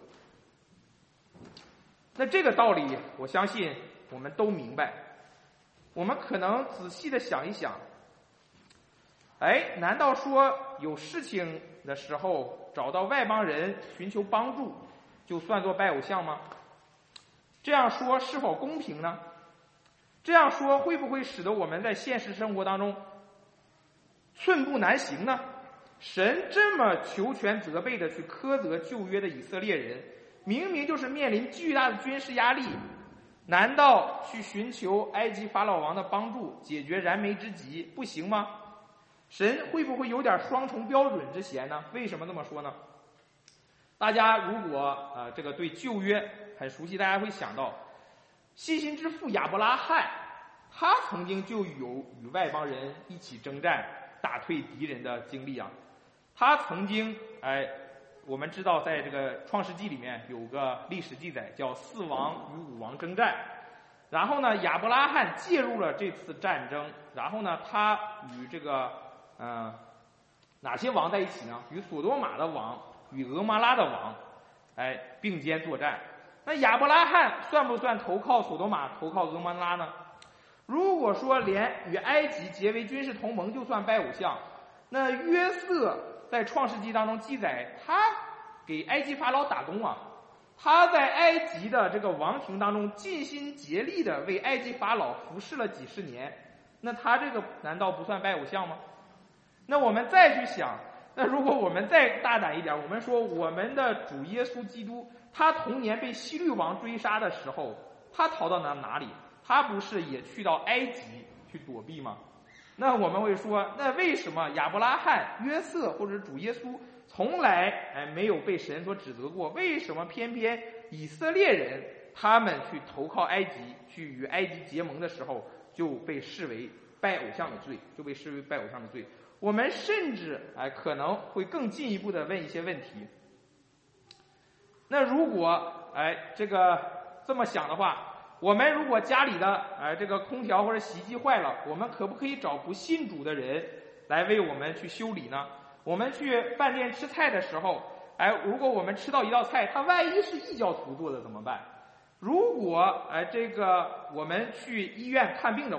那这个道理我相信我们都明白，我们可能仔细的想一想，哎，难道说有事情的时候找到外邦人寻求帮助就算作拜偶像吗？这样说是否公平呢？这样说会不会使得我们在现实生活当中寸步难行呢？神这么求全责备的去苛责旧约的以色列人，明明就是面临巨大的军事压力，难道去寻求埃及法老王的帮助解决燃眉之急不行吗？神会不会有点双重标准之嫌呢？为什么这么说呢？大家如果呃这个对旧约很熟悉，大家会想到信心之父亚伯拉罕，他曾经就有与外邦人一起征战打退敌人的经历啊。他曾经哎，我们知道在这个创世纪里面有个历史记载叫四王与五王征战，然后呢亚伯拉罕介入了这次战争，然后呢他与这个嗯、呃、哪些王在一起呢？与索多玛的王与俄摩拉的王哎并肩作战。那亚伯拉罕算不算投靠索多玛投靠俄摩拉呢？如果说连与埃及结为军事同盟就算拜偶像，那约瑟在创世纪当中记载，他给埃及法老打工啊，他在埃及的这个王庭当中尽心竭力的为埃及法老服侍了几十年，那他这个难道不算拜偶像吗？那我们再去想，那如果我们再大胆一点，我们说我们的主耶稣基督，他童年被希律王追杀的时候，他逃到哪哪里？他不是也去到埃及去躲避吗？那我们会说，那为什么亚伯拉罕、约瑟或者主耶稣从来哎没有被神所指责过？为什么偏偏以色列人他们去投靠埃及，去与埃及结盟的时候就被视为拜偶像的罪，就被视为拜偶像的罪？我们甚至哎可能会更进一步的问一些问题。那如果哎这个这么想的话，我们如果家里的哎这个空调或者洗衣机坏了，我们可不可以找不信主的人来为我们去修理呢？我们去饭店吃菜的时候，哎如果我们吃到一道菜，它万一是异教徒做的怎么办？如果哎这个我们去医院看病的话，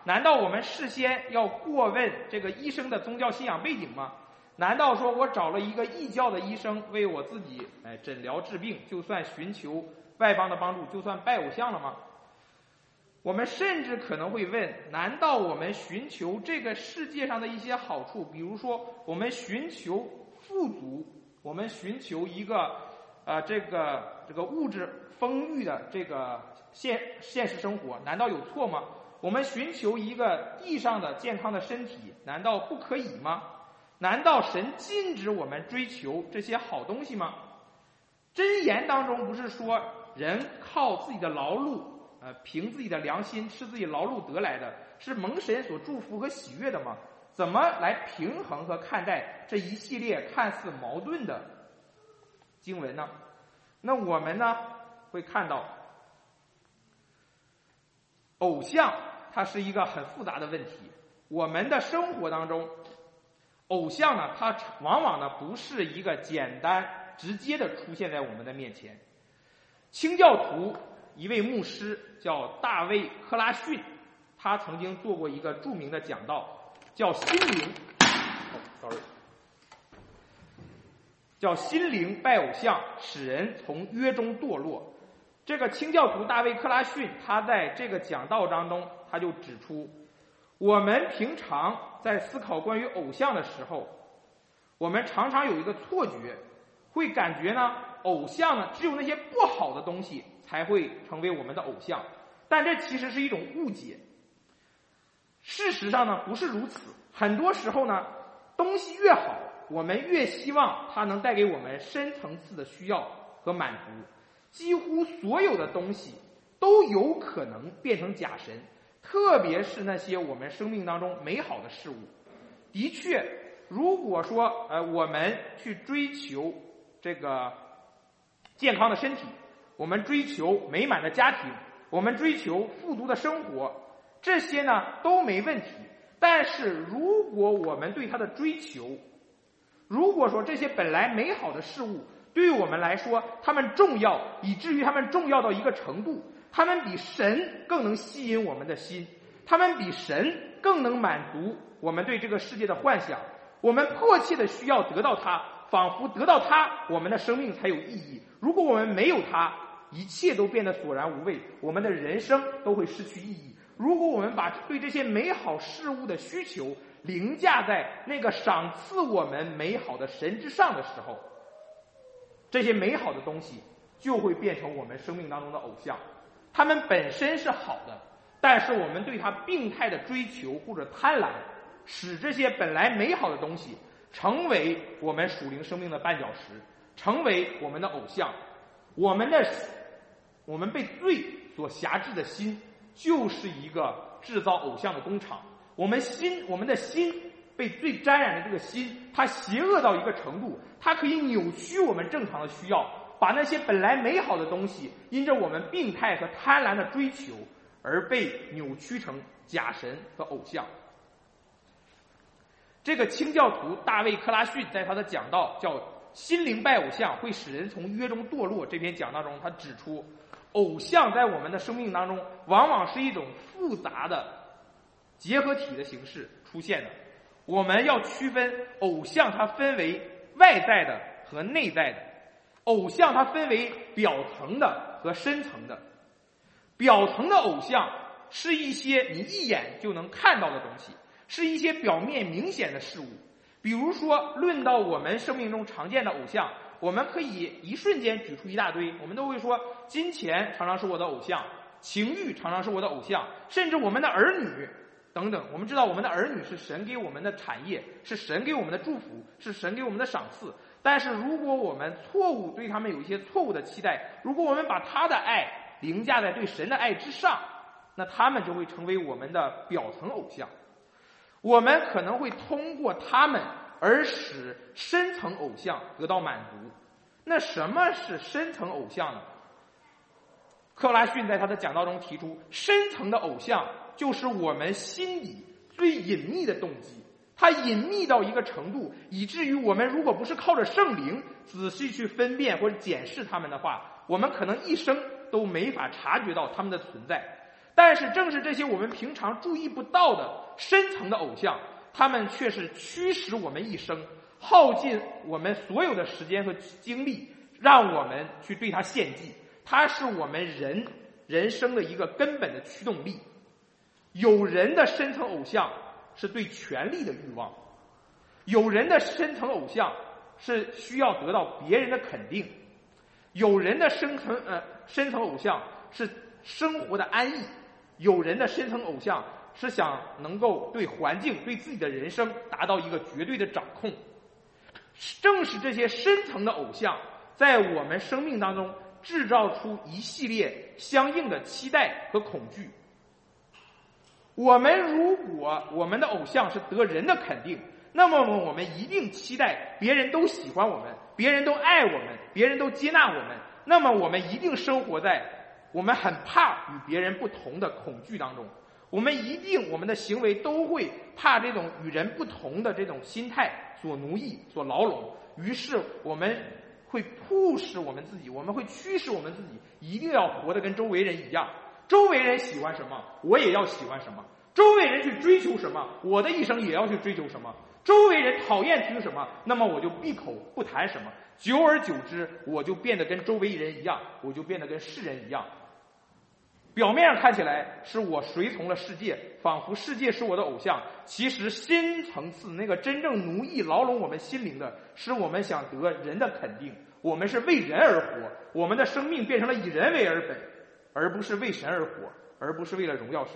难道我们事先要过问这个医生的宗教信仰背景吗？难道说我找了一个异教的医生为我自己哎诊疗治病，就算寻求外邦的帮助，就算拜偶像了吗？我们甚至可能会问，难道我们寻求这个世界上的一些好处，比如说我们寻求富足，我们寻求一个呃这个这个物质丰裕的这个现现实生活，难道有错吗？我们寻求一个地上的健康的身体，难道不可以吗？难道神禁止我们追求这些好东西吗？箴言当中不是说人靠自己的劳碌，呃，凭自己的良心吃自己劳碌得来的，是蒙神所祝福和喜悦的吗？怎么来平衡和看待这一系列看似矛盾的经文呢？那我们呢会看到，偶像它是一个很复杂的问题。我们的生活当中，偶像呢，它往往呢不是一个简单直接的出现在我们的面前。清教徒一位牧师叫大卫·克拉逊，他曾经做过一个著名的讲道，叫心灵哦 sorry 叫心灵拜偶像，使人从约中堕落。这个清教徒大卫·克拉逊，他在这个讲道当中，他就指出，我们平常在思考关于偶像的时候，我们常常有一个错觉，会感觉呢，偶像呢只有那些不好的东西才会成为我们的偶像，但这其实是一种误解。事实上呢不是如此，很多时候呢，东西越好，我们越希望它能带给我们深层次的需要和满足。几乎所有的东西都有可能变成假神，特别是那些我们生命当中美好的事物。的确，如果说呃我们去追求这个健康的身体，我们追求美满的家庭，我们追求富足的生活，这些呢都没问题。但是如果我们对它的追求，如果说这些本来美好的事物对于我们来说它们重要，以至于它们重要到一个程度，它们比神更能吸引我们的心，它们比神更能满足我们对这个世界的幻想，我们迫切的需要得到它，仿佛得到它，我们的生命才有意义。如果我们没有它，一切都变得索然无味，我们的人生都会失去意义。如果我们把对这些美好事物的需求凌驾在那个赏赐我们美好的神之上的时候，这些美好的东西就会变成我们生命当中的偶像。它们本身是好的，但是我们对它病态的追求或者贪婪，使这些本来美好的东西成为我们属灵生命的绊脚石，成为我们的偶像。我们的我们被罪所辖制的心，就是一个制造偶像的工厂。我们心我们的心被罪沾染的这个心，它邪恶到一个程度，它可以扭曲我们正常的需要，把那些本来美好的东西，因着我们病态和贪婪的追求而被扭曲成假神和偶像。这个清教徒大卫·克拉逊在他的讲道叫《心灵拜偶像会使人从约中堕落》这篇讲道中，他指出，偶像在我们的生命当中往往是一种复杂的结合体的形式出现的。我们要区分偶像，它分为外在的和内在的。偶像它分为表层的和深层的。表层的偶像是一些你一眼就能看到的东西，是一些表面明显的事物。比如说，论到我们生命中常见的偶像，我们可以一瞬间举出一大堆。我们都会说，金钱常常是我的偶像，情欲常常是我的偶像，甚至我们的儿女等等。我们知道我们的儿女是神给我们的产业，是神给我们的祝福，是神给我们的赏赐。但是如果我们错误对他们有一些错误的期待，如果我们把他的爱凌驾在对神的爱之上，那他们就会成为我们的表层偶像。我们可能会通过他们而使深层偶像得到满足。那什么是深层偶像呢？克拉逊在他的讲道中提出，深层的偶像就是我们心里最隐秘的动机，它隐秘到一个程度，以至于我们如果不是靠着圣灵仔细去分辨或者检视它们的话，我们可能一生都没法察觉到它们的存在。 但是正是这些我们平常注意不到的深层的偶像，他们却是驱使我们一生，耗尽我们所有的时间和精力，让我们去对它献祭。它是我们人人生的一个根本的驱动力。有人的深层偶像是对权力的欲望，有人的深层偶像是需要得到别人的肯定，有人的深层呃深层偶像是生活的安逸，有人的深层偶像是想能够对环境对自己的人生达到一个绝对的掌控。正是这些深层的偶像在我们生命当中制造出一系列相应的期待和恐惧。我们如果我们的偶像是得人的肯定，那么我们一定期待别人都喜欢我们，别人都爱我们，别人都接纳我们，那么我们一定生活在我们很怕与别人不同的恐惧当中。我们一定我们的行为都会怕这种与人不同的这种心态所奴役所牢笼，于是我们会迫使我们自己，我们会驱使我们自己一定要活得跟周围人一样。周围人喜欢什么，我也要喜欢什么；周围人去追求什么，我的一生也要去追求什么；周围人讨厌听什么，那么我就闭口不谈什么。久而久之，我就变得跟周围人一样，我就变得跟世人一样。表面上看起来是我随从了世界，仿佛世界是我的偶像，其实深层次那个真正奴役牢笼我们心灵的，是我们想得人的肯定，我们是为人而活，我们的生命变成了以人为而本，而不是为神而活，而不是为了荣耀神。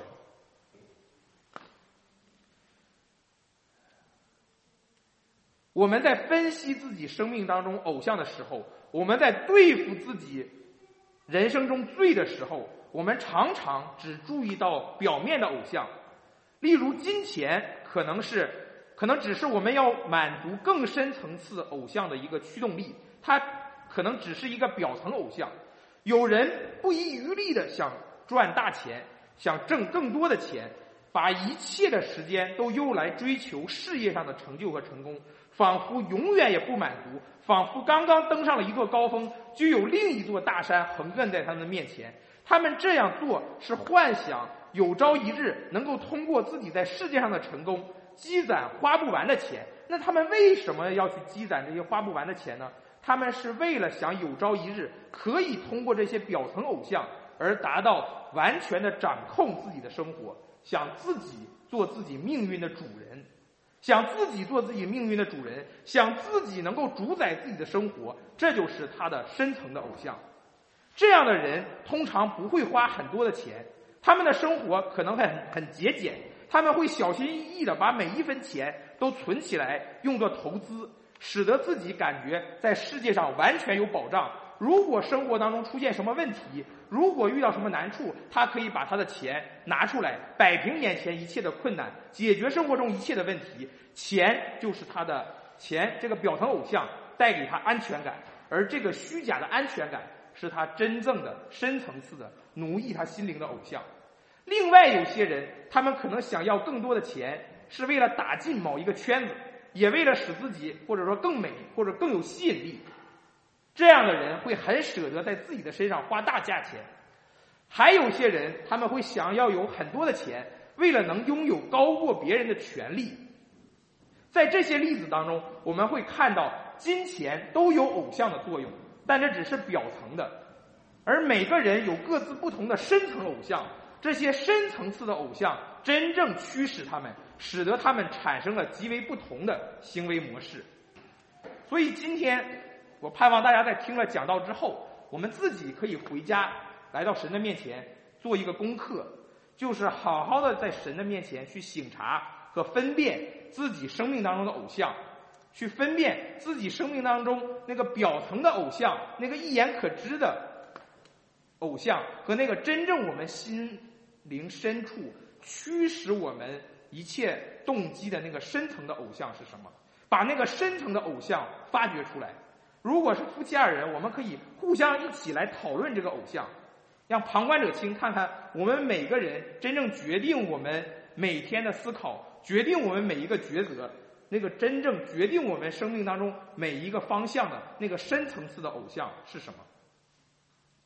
我们在分析自己生命当中偶像的时候，我们在对付自己人生中罪的时候，我们常常只注意到表面的偶像。例如金钱可能是可能只是我们要满足更深层次偶像的一个驱动力，它可能只是一个表层偶像。有人不遗余力的想赚大钱，想挣更多的钱，把一切的时间都用来追求事业上的成就和成功，仿佛永远也不满足，仿佛刚刚登上了一座高峰，就有另一座大山横亘在他们的面前。他们这样做是幻想有朝一日能够通过自己在世界上的成功积攒花不完的钱。那他们为什么要去积攒这些花不完的钱呢？他们是为了想有朝一日可以通过这些表层偶像而达到完全的掌控自己的生活，想自己做自己命运的主人，想自己做自己命运的主人，想自己能够主宰自己的生活，这就是他的深层的偶像。这样的人通常不会花很多的钱，他们的生活可能会很很节俭，他们会小心翼翼地把每一分钱都存起来用作投资，使得自己感觉在世界上完全有保障。如果生活当中出现什么问题，如果遇到什么难处，他可以把他的钱拿出来摆平眼前一切的困难，解决生活中一切的问题。钱就是他的钱，这个表层偶像带给他安全感，而这个虚假的安全感是他真正的深层次的奴役他心灵的偶像。另外有些人，他们可能想要更多的钱，是为了打进某一个圈子，也为了使自己或者说更美或者更有吸引力。这样的人会很舍得在自己的身上花大价钱。还有些人，他们会想要有很多的钱，为了能拥有高过别人的权利。在这些例子当中，我们会看到金钱都有偶像的作用，但这只是表层的，而每个人有各自不同的深层偶像。这些深层次的偶像真正驱使他们，使得他们产生了极为不同的行为模式。所以今天我盼望大家在听了讲道之后，我们自己可以回家来到神的面前做一个功课，就是好好的在神的面前去省察和分辨自己生命当中的偶像，去分辨自己生命当中那个表层的偶像，那个一眼可知的偶像，和那个真正我们心灵深处驱使我们一切动机的那个深层的偶像是什么，把那个深层的偶像发掘出来。如果是夫妻二人，我们可以互相一起来讨论这个偶像，让旁观者清，看看我们每个人真正决定我们每天的思考，决定我们每一个抉择，那个真正决定我们生命当中每一个方向的那个深层次的偶像是什么。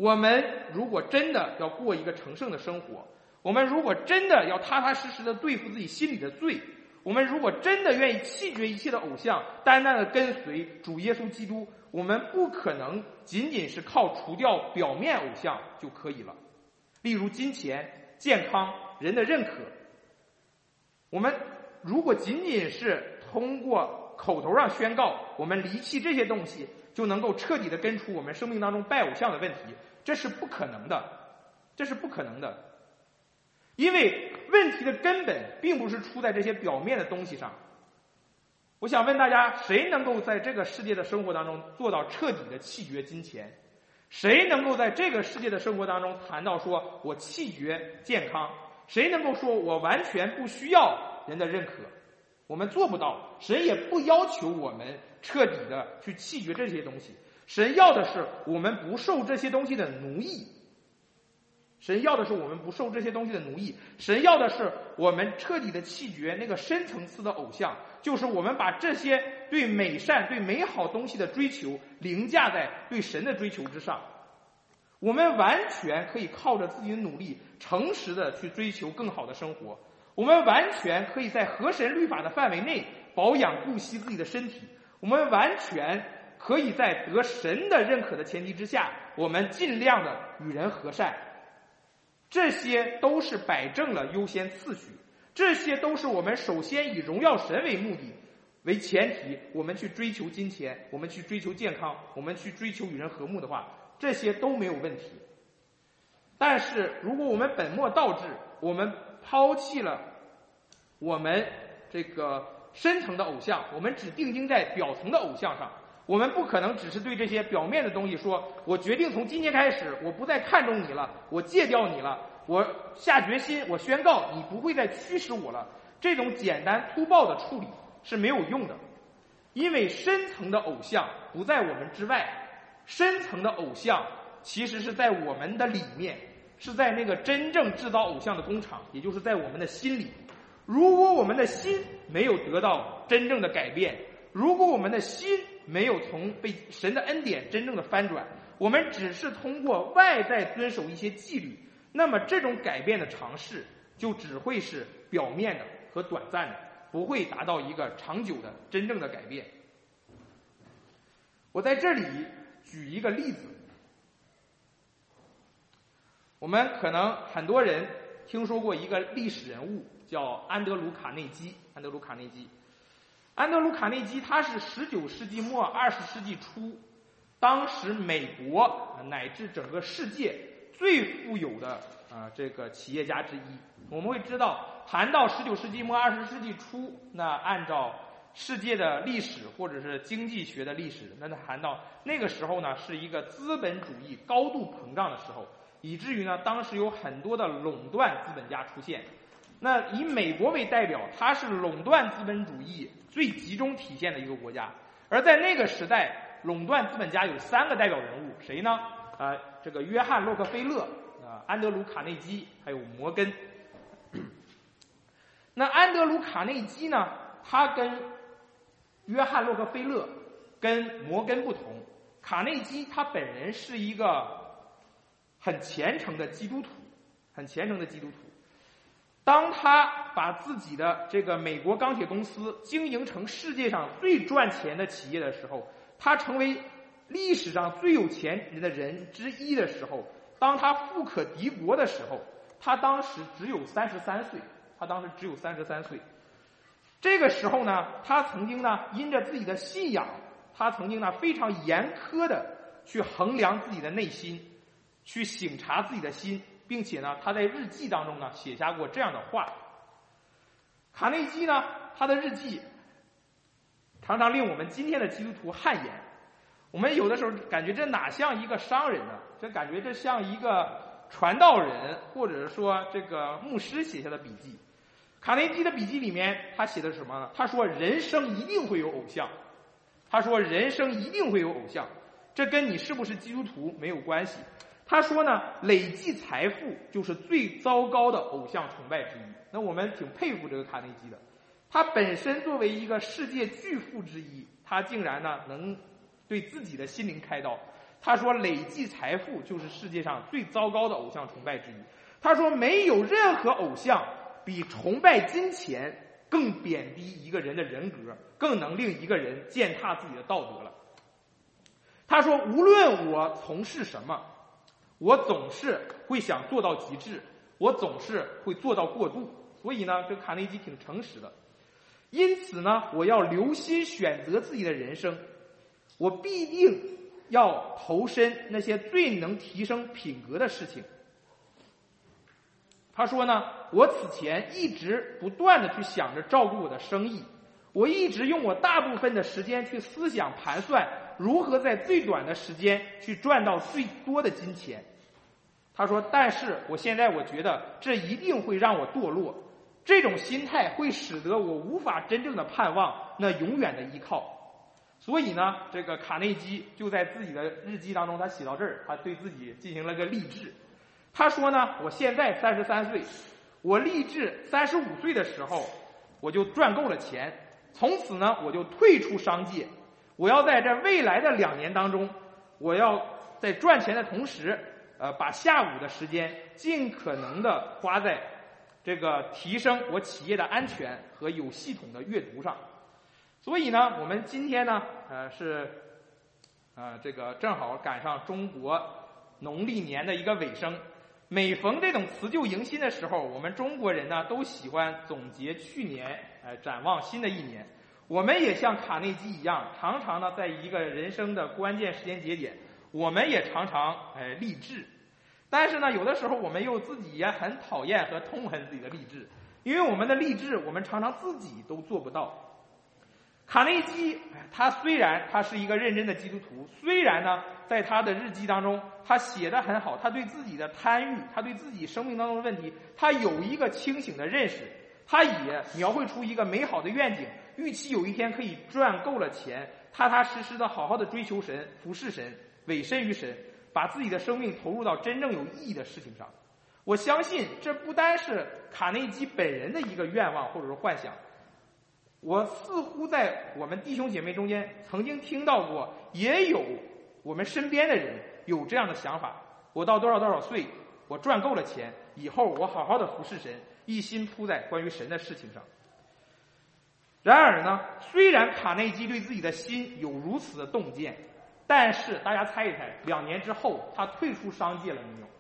我们如果真的要过一个成圣的生活，我们如果真的要踏踏实实的对付自己心里的罪，我们如果真的愿意弃绝一切的偶像，单单的跟随主耶稣基督，我们不可能仅仅是靠除掉表面偶像就可以了。例如金钱、健康、人的认可，我们如果仅仅是通过口头上宣告我们离弃这些东西，就能够彻底的根除我们生命当中拜偶像的问题，这是不可能的，这是不可能的。因为问题的根本并不是出在这些表面的东西上。我想问大家，谁能够在这个世界的生活当中做到彻底的弃绝金钱？谁能够在这个世界的生活当中谈到说我弃绝健康？谁能够说我完全不需要人的认可？我们做不到，神也不要求我们彻底的去弃绝这些东西。神要的是我们不受这些东西的奴役。神要的是我们不受这些东西的奴役，神要的是我们彻底的弃绝那个深层次的偶像，就是我们把这些对美善、对美好东西的追求凌驾在对神的追求之上。我们完全可以靠着自己的努力，诚实的去追求更好的生活。我们完全可以在合神律法的范围内保养顾惜自己的身体。我们完全可以在得神的认可的前提之下，我们尽量的与人和善。这些都是摆正了优先次序，这些都是我们首先以荣耀神为目的为前提，我们去追求金钱，我们去追求健康，我们去追求与人和睦的话，这些都没有问题。但是如果我们本末倒置，我们抛弃了我们这个深层的偶像，我们只定睛在表层的偶像上，我们不可能只是对这些表面的东西说，我决定从今天开始我不再看重你了，我戒掉你了，我下决心，我宣告你不会再驱使我了。这种简单粗暴的处理是没有用的，因为深层的偶像不在我们之外，深层的偶像其实是在我们的里面，是在那个真正制造偶像的工厂，也就是在我们的心里。如果我们的心没有得到真正的改变，如果我们的心没有从被神的恩典真正的翻转，我们只是通过外在遵守一些纪律，那么这种改变的尝试就只会是表面的和短暂的，不会达到一个长久的真正的改变。我在这里举一个例子，我们可能很多人听说过一个历史人物叫安德鲁·卡内基。安德鲁·卡内基安德鲁·卡内基他是十九世纪末二十世纪初当时美国乃至整个世界最富有的啊、呃、这个企业家之一。我们会知道，谈到十九世纪末二十世纪初，那按照世界的历史或者是经济学的历史，那谈到那个时候呢，是一个资本主义高度膨胀的时候，以至于呢当时有很多的垄断资本家出现。那以美国为代表，它是垄断资本主义最集中体现的一个国家。而在那个时代，垄断资本家有三个代表人物，谁呢？呃，这个约翰·洛克菲勒、呃、安德鲁·卡内基，还有摩根。那安德鲁·卡内基呢，他跟约翰·洛克菲勒跟摩根不同，卡内基他本人是一个很虔诚的基督徒，很虔诚的基督徒。当他把自己的这个美国钢铁公司经营成世界上最赚钱的企业的时候，他成为历史上最有钱的人之一的时候，当他富可敌国的时候，他当时只有三十三岁，他当时只有三十三岁。这个时候呢，他曾经呢因着自己的信仰，他曾经呢非常严苛的去衡量自己的内心，去省察自己的心。并且呢，他在日记当中呢写下过这样的话。卡内基呢，他的日记常常令我们今天的基督徒汗颜。我们有的时候感觉这哪像一个商人呢？这感觉这像一个传道人或者说这个牧师写下的笔记。卡内基的笔记里面他写的什么呢？他说人生一定会有偶像。他说人生一定会有偶像，这跟你是不是基督徒没有关系。他说呢，累计财富就是最糟糕的偶像崇拜之一。那我们挺佩服这个卡内基的，他本身作为一个世界巨富之一，他竟然呢能对自己的心灵开刀， 他说累计财富就是世界上最糟糕的偶像崇拜之一。他说没有任何偶像比崇拜金钱更贬低一个人的人格，更能令一个人践踏自己的道德了。他说无论我从事什么，我总是会想做到极致，我总是会做到过度。所以呢，这卡内基挺诚实的。因此呢，我要留心选择自己的人生，我必定要投身那些最能提升品格的事情。他说呢，我此前一直不断的去想着照顾我的生意，我一直用我大部分的时间去思想盘算如何在最短的时间去赚到最多的金钱。他说，但是我现在我觉得这一定会让我堕落，这种心态会使得我无法真正的盼望那永远的依靠。所以呢，这个卡内基就在自己的日记当中，他写到这儿，他对自己进行了个励志。他说呢，我现在三十三岁，我立志三十五岁的时候我就赚够了钱，从此呢我就退出商界，我要在这未来的两年当中，我要在赚钱的同时呃，把下午的时间尽可能的花在这个提升我企业的安全和有系统的阅读上。所以呢，我们今天呢呃是呃这个正好赶上中国农历年的一个尾声。每逢这种辞旧迎新的时候，我们中国人呢都喜欢总结去年，呃，展望新的一年。我们也像卡内基一样，常常呢在一个人生的关键时间节点，我们也常常呃励志。但是呢，有的时候我们又自己也很讨厌和痛恨自己的励志，因为我们的励志，我们常常自己都做不到。卡内基他虽然他是一个认真的基督徒，虽然呢在他的日记当中他写得很好，他对自己的贪欲，他对自己生命当中的问题，他有一个清醒的认识，他也描绘出一个美好的愿景，预期有一天可以赚够了钱，踏踏实实的好好的追求神，服侍神，委身于神，把自己的生命投入到真正有意义的事情上。我相信这不单是卡内基本人的一个愿望或者是幻想，我似乎在我们弟兄姐妹中间曾经听到过，也有我们身边的人有这样的想法，我到多少多少岁，我赚够了钱，以后我好好的服侍神，一心扑在关于神的事情上。然而呢，虽然卡内基对自己的心有如此的洞见，但是大家猜一猜，两年之后他退出商界了没有？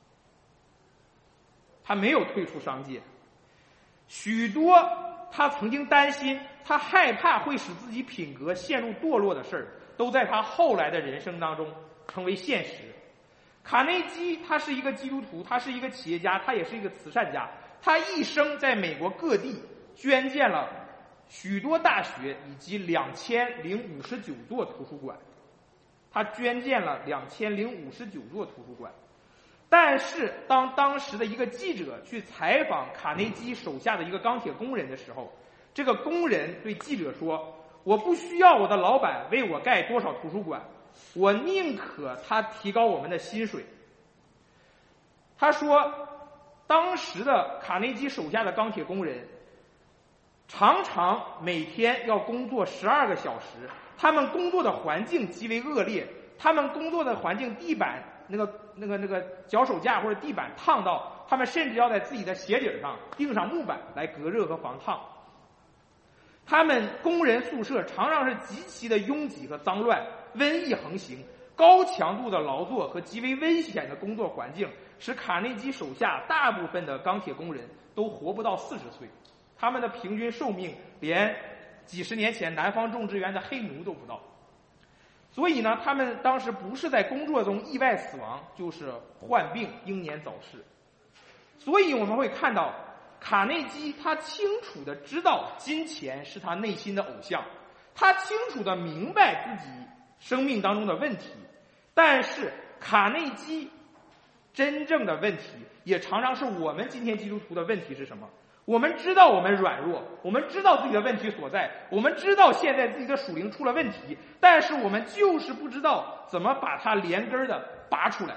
他没有退出商界。许多他曾经担心，他害怕会使自己品格陷入堕落的事儿，都在他后来的人生当中成为现实。卡内基他是一个基督徒，他是一个企业家，他也是一个慈善家，他一生在美国各地捐建了许多大学以及两千零五十九座图书馆，他捐建了两千零五十九座图书馆。但是当当时的一个记者去采访卡内基手下的一个钢铁工人的时候，这个工人对记者说，我不需要我的老板为我盖多少图书馆，我宁可他提高我们的薪水。他说当时的卡内基手下的钢铁工人常常每天要工作十二个小时，他们工作的环境极为恶劣，他们工作的环境地板那个那个那个脚手架或者地板烫到，他们甚至要在自己的鞋底上钉上木板来隔热和防烫。他们工人宿舍常常是极其的拥挤和脏乱，瘟疫横行，高强度的劳作和极为危险的工作环境使卡内基手下大部分的钢铁工人都活不到四十岁，他们的平均寿命连几十年前南方种植园的黑奴都不到。所以呢，他们当时不是在工作中意外死亡，就是患病英年早逝。所以我们会看到卡内基他清楚地知道金钱是他内心的偶像，他清楚地明白自己生命当中的问题，但是卡内基真正的问题也常常是我们今天基督徒的问题是什么？我们知道我们软弱，我们知道自己的问题所在，我们知道现在自己的属灵出了问题，但是我们就是不知道怎么把它连根的拔出来。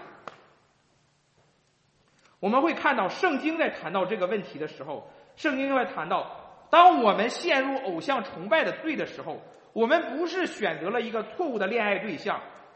我们会看到圣经在谈到这个问题的时候，圣经会谈到当我们陷入偶像崇拜的罪的时候，我们不是选择了一个错误的恋爱对象，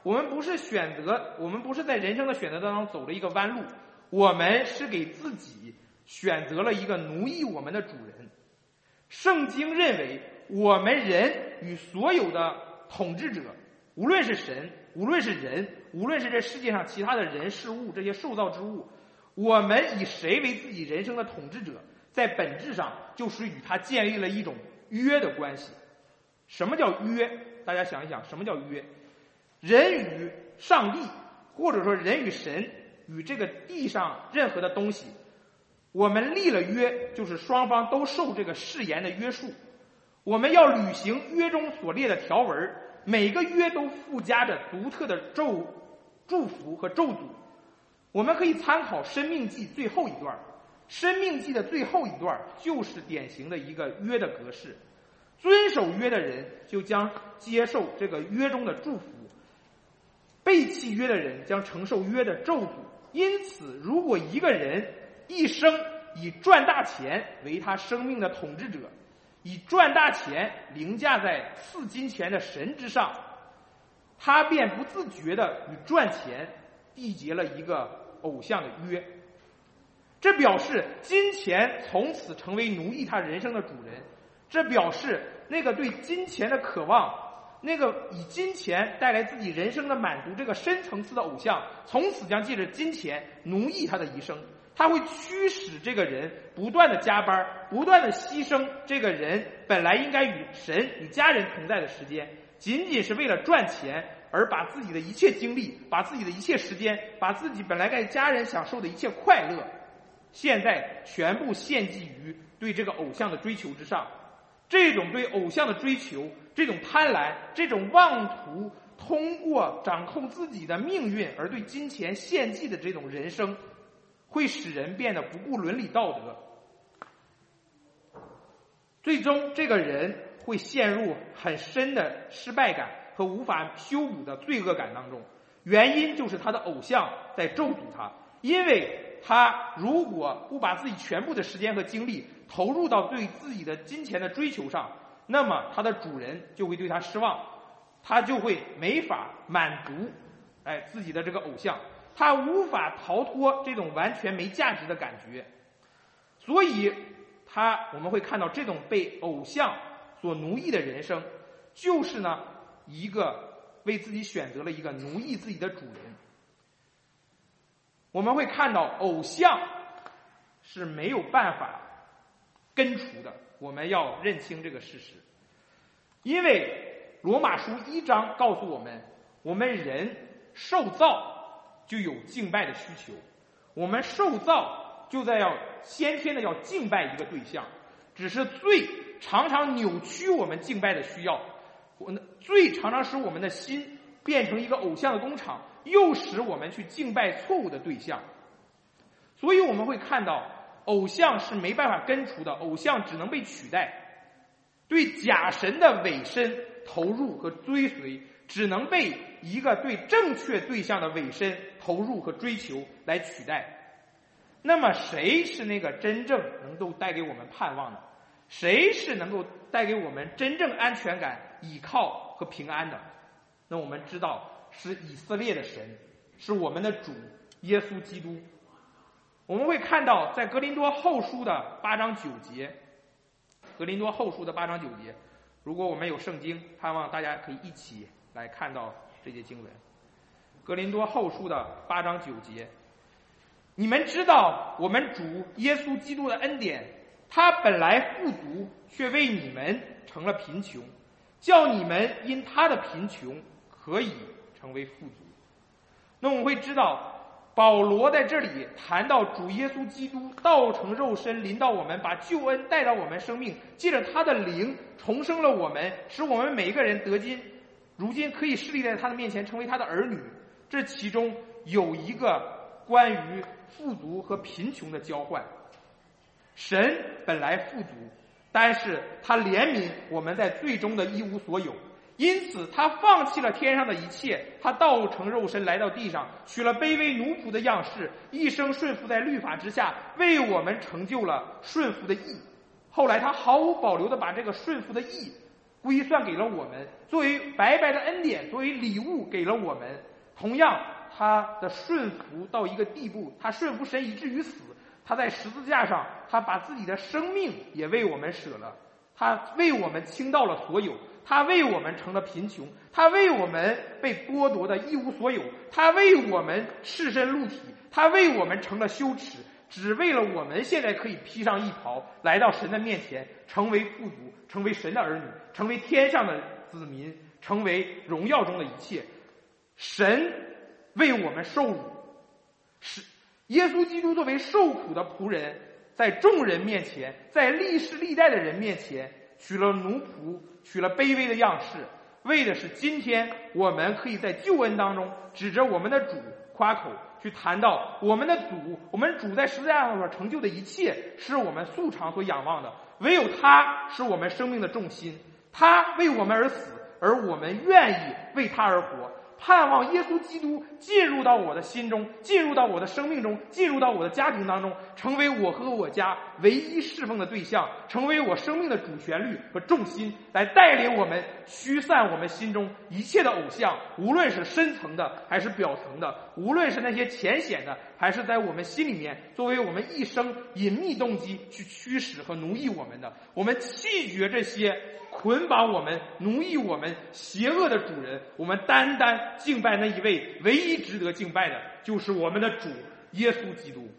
我们不是选择，我们不是在人生的选择当中走了一个弯路，我们是给自己选择了一个奴役我们的主人。圣经认为，我们人与所有的统治者，无论是神，无论是人，无论是这世界上其他的人事物，这些受造之物，我们以谁为自己人生的统治者，在本质上就是与他建立了一种约的关系。什么叫约？大家想一想，什么叫约？人与上帝，或者说人与神，与这个地上任何的东西，我们立了约，就是双方都受这个誓言的约束。我们要履行约中所列的条文，每个约都附加着独特的咒祝福和咒诅。我们可以参考《申命记》最后一段，《申命记》的最后一段就是典型的一个约的格式。遵守约的人就将接受这个约中的祝福，背弃约的人将承受约的咒诅。因此，如果一个人一生以赚大钱为他生命的统治者，以赚大钱凌驾在赐金钱的神之上，他便不自觉地与赚钱缔结了一个偶像的约。这表示金钱从此成为奴役他人生的主人，这表示那个对金钱的渴望，那个以金钱带来自己人生的满足，这个深层次的偶像，从此将借着金钱奴役他的一生。他会驱使这个人不断的加班，不断的牺牲这个人本来应该与神与家人同在的时间，仅仅是为了赚钱而把自己的一切精力，把自己的一切时间，把自己本来该家人享受的一切快乐，现在全部献祭于对这个偶像的追求之上。这种对偶像的追求，这种贪婪，这种妄图通过掌控自己的命运而对金钱献祭的这种人生，会使人变得不顾伦理道德，最终这个人会陷入很深的失败感和无法修补的罪恶感当中。原因就是他的偶像在咒诅他，因为他如果不把自己全部的时间和精力投入到对自己的金钱的追求上，那么他的主人就会对他失望，他就会没法满足哎自己的这个偶像，他无法逃脱这种完全没价值的感觉。所以他我们会看到这种被偶像所奴役的人生，就是呢一个为自己选择了一个奴役自己的主人。我们会看到偶像是没有办法根除的，我们要认清这个事实。因为罗马书一章告诉我们，我们人受造就有敬拜的需求，我们受造就在要先天的要敬拜一个对象，只是罪常常扭曲我们敬拜的需要，罪常常使我们的心变成一个偶像的工厂，诱使我们去敬拜错误的对象。所以我们会看到偶像是没办法根除的，偶像只能被取代。对假神的委身投入和追随，只能被一个对正确对象的委身投入和追求来取代。那么谁是那个真正能够带给我们盼望的？谁是能够带给我们真正安全感、倚靠和平安的？那我们知道是以色列的神，是我们的主耶稣基督。我们会看到在哥林多后书的八章九节，哥林多后书的八章九节，如果我们有圣经，盼望大家可以一起来看到这节经文。哥林多后书的八章九节，你们知道我们主耶稣基督的恩典，他本来富足，却为你们成了贫穷，叫你们因他的贫穷可以成为富足。那我们会知道保罗在这里谈到主耶稣基督道成肉身临到我们，把救恩带到我们生命，借着他的灵重生了我们，使我们每一个人得今如今可以侍立在他的面前，成为他的儿女。这其中有一个关于富足和贫穷的交换。神本来富足，但是他怜悯我们在最终的一无所有，因此他放弃了天上的一切，他道成肉身来到地上，取了卑微奴仆的样式，一生顺服在律法之下，为我们成就了顺服的义。后来他毫无保留地把这个顺服的义归算给了我们，作为白白的恩典，作为礼物给了我们。同样，他的顺服到一个地步，他顺服神以至于死，他在十字架上，他把自己的生命也为我们舍了，他为我们倾倒了所有，他为我们成了贫穷，他为我们被剥夺的一无所有，他为我们赤身露体，他为我们成了羞耻，只为了我们现在可以披上衣袍，来到神的面前，成为富足，成为神的儿女，成为天上的子民，成为荣耀中的一切。神为我们受辱，是耶稣基督作为受苦的仆人，在众人面前，在历世历代的人面前，取了奴仆，取了卑微的样式，为的是今天我们可以在救恩当中指着我们的主夸口，去谈到我们的主，我们主在十字架上所成就的一切是我们素常所仰望的，唯有他是我们生命的重心，他为我们而死，而我们愿意为他而活，盼望耶稣基督进入到我的心中，进入到我的生命中，进入到我的家庭当中，成为我和我家唯一侍奉的对象，成为我生命的主旋律和重心，来带领我们驱散我们心中一切的偶像，无论是深层的还是表层的，无论是那些浅显的，还是在我们心里面作为我们一生隐秘动机去驱使和奴役我们的，我们弃绝这些捆绑我们、奴役我们、邪恶的主人，我们单单敬拜那一位唯一值得敬拜的，就是我们的主耶稣基督。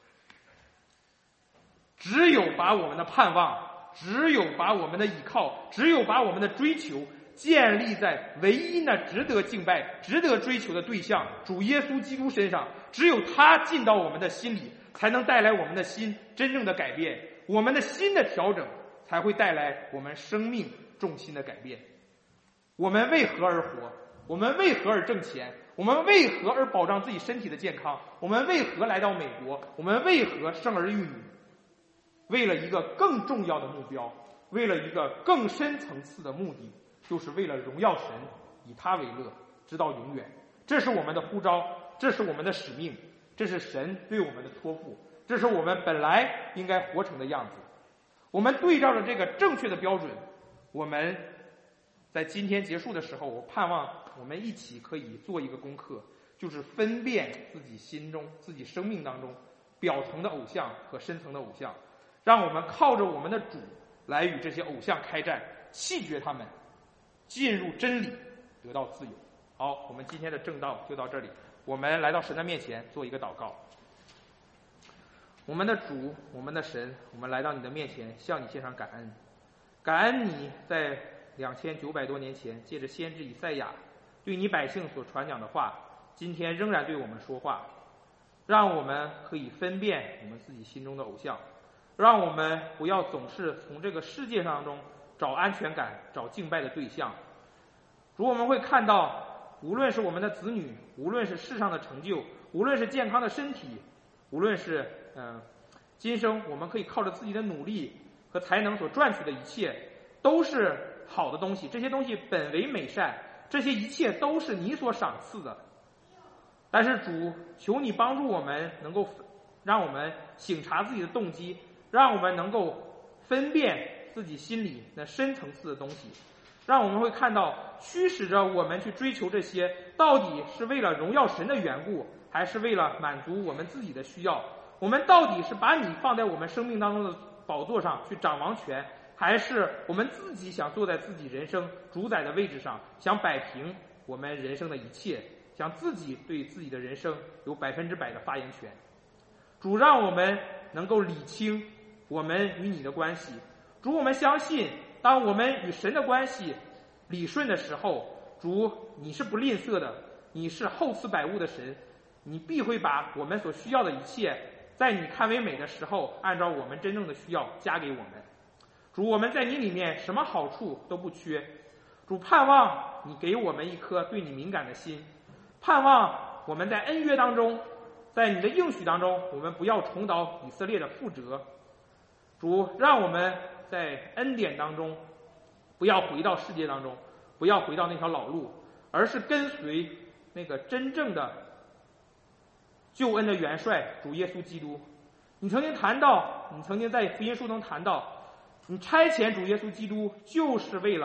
只有把我们的盼望，只有把我们的倚靠，只有把我们的追求建立在唯一那值得敬拜、值得追求的对象主耶稣基督身上，只有他进到我们的心里，才能带来我们的心真正的改变，我们的心的调整才会带来我们生命重心的改变。我们为何而活？我们为何而挣钱？我们为何而保障自己身体的健康？我们为何来到美国？我们为何生儿育女？为了一个更重要的目标，为了一个更深层次的目的，就是为了荣耀神，以他为乐，直到永远。这是我们的呼召，这是我们的使命，这是神对我们的托付，这是我们本来应该活成的样子。我们对照着这个正确的标准，我们在今天结束的时候，我盼望我们一起可以做一个功课，就是分辨自己心中、自己生命当中表层的偶像和深层的偶像，让我们靠着我们的主来与这些偶像开战，弃绝他们，进入真理，得到自由。好，我们今天的正道就到这里，我们来到神的面前做一个祷告。我们的主，我们的神，我们来到你的面前，向你献上感恩。感恩你在两千九百多年前借着先知以赛亚对你百姓所传讲的话，今天仍然对我们说话，让我们可以分辨我们自己心中的偶像，让我们不要总是从这个世界当中找安全感，找敬拜的对象。主，我们会看到，无论是我们的子女，无论是世上的成就，无论是健康的身体，无论是嗯、呃，今生我们可以靠着自己的努力和才能所赚取的一切，都是好的东西，这些东西本为美善，这些一切都是你所赏赐的。但是主，求你帮助我们，能够让我们省察自己的动机，让我们能够分辨自己心里那深层次的东西，让我们会看到驱使着我们去追求这些，到底是为了荣耀神的缘故，还是为了满足我们自己的需要？我们到底是把你放在我们生命当中的宝座上去掌王权，还是我们自己想坐在自己人生主宰的位置上，想摆平我们人生的一切，想自己对自己的人生有百分之百的发言权？主，让我们能够理清我们与你的关系。主，我们相信，当我们与神的关系理顺的时候，主，你是不吝啬的，你是厚赐百物的神，你必会把我们所需要的一切，在你看为美的时候，按照我们真正的需要加给我们。主，我们在你里面什么好处都不缺。主，盼望你给我们一颗对你敏感的心，盼望我们在恩约当中，在你的应许当中，我们不要重蹈以色列的覆辙。主，让我们在恩典当中不要回到世界当中，不要回到那条老路，而是跟随那个真正的救恩的元帅主耶稣基督。你曾经谈到，你曾经在福音书中谈到，你差遣主耶稣基督就是为了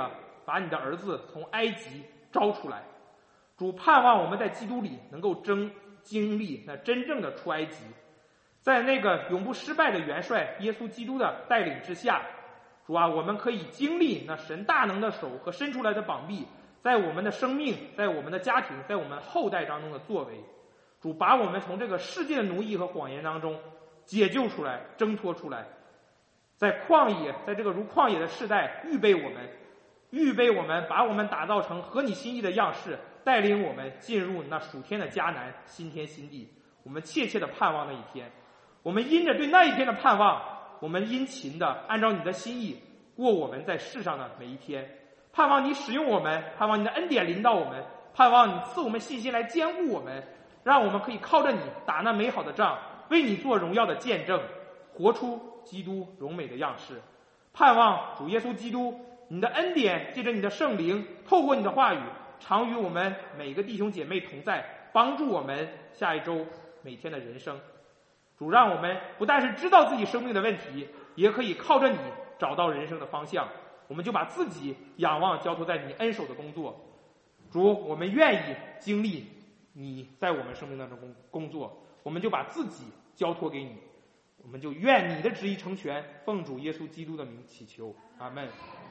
把你的儿子从埃及招出来。主盼望我们在基督里能够争经历那真正的出埃及，在那个永不失败的元帅耶稣基督的带领之下，主啊，我们可以经历那神大能的手和伸出来的膀臂在我们的生命，在我们的家庭，在我们后代当中的作为。主把我们从这个世界的奴役和谎言当中解救出来，挣脱出来，在旷野，在这个如旷野的世代预备我们，预备我们，把我们打造成合你心意的样式，带领我们进入那属天的迦南，新天新地。我们切切的盼望那一天，我们因着对那一天的盼望，我们殷勤的按照你的心意过我们在世上的每一天。盼望你使用我们，盼望你的恩典临到我们，盼望你赐我们信心来坚固我们，让我们可以靠着你打那美好的仗，为你做荣耀的见证，活出基督荣美的样式。盼望主耶稣基督，你的恩典借着你的圣灵，透过你的话语，常与我们每个弟兄姐妹同在，帮助我们下一周每天的人生。主，让我们不但是知道自己生命的问题，也可以靠着你找到人生的方向。我们就把自己仰望交托在你恩手的工作。主，我们愿意经历你在我们生命当中工作，我们就把自己交托给你，我们就愿你的旨意成全，奉主耶稣基督的名祈求，阿们。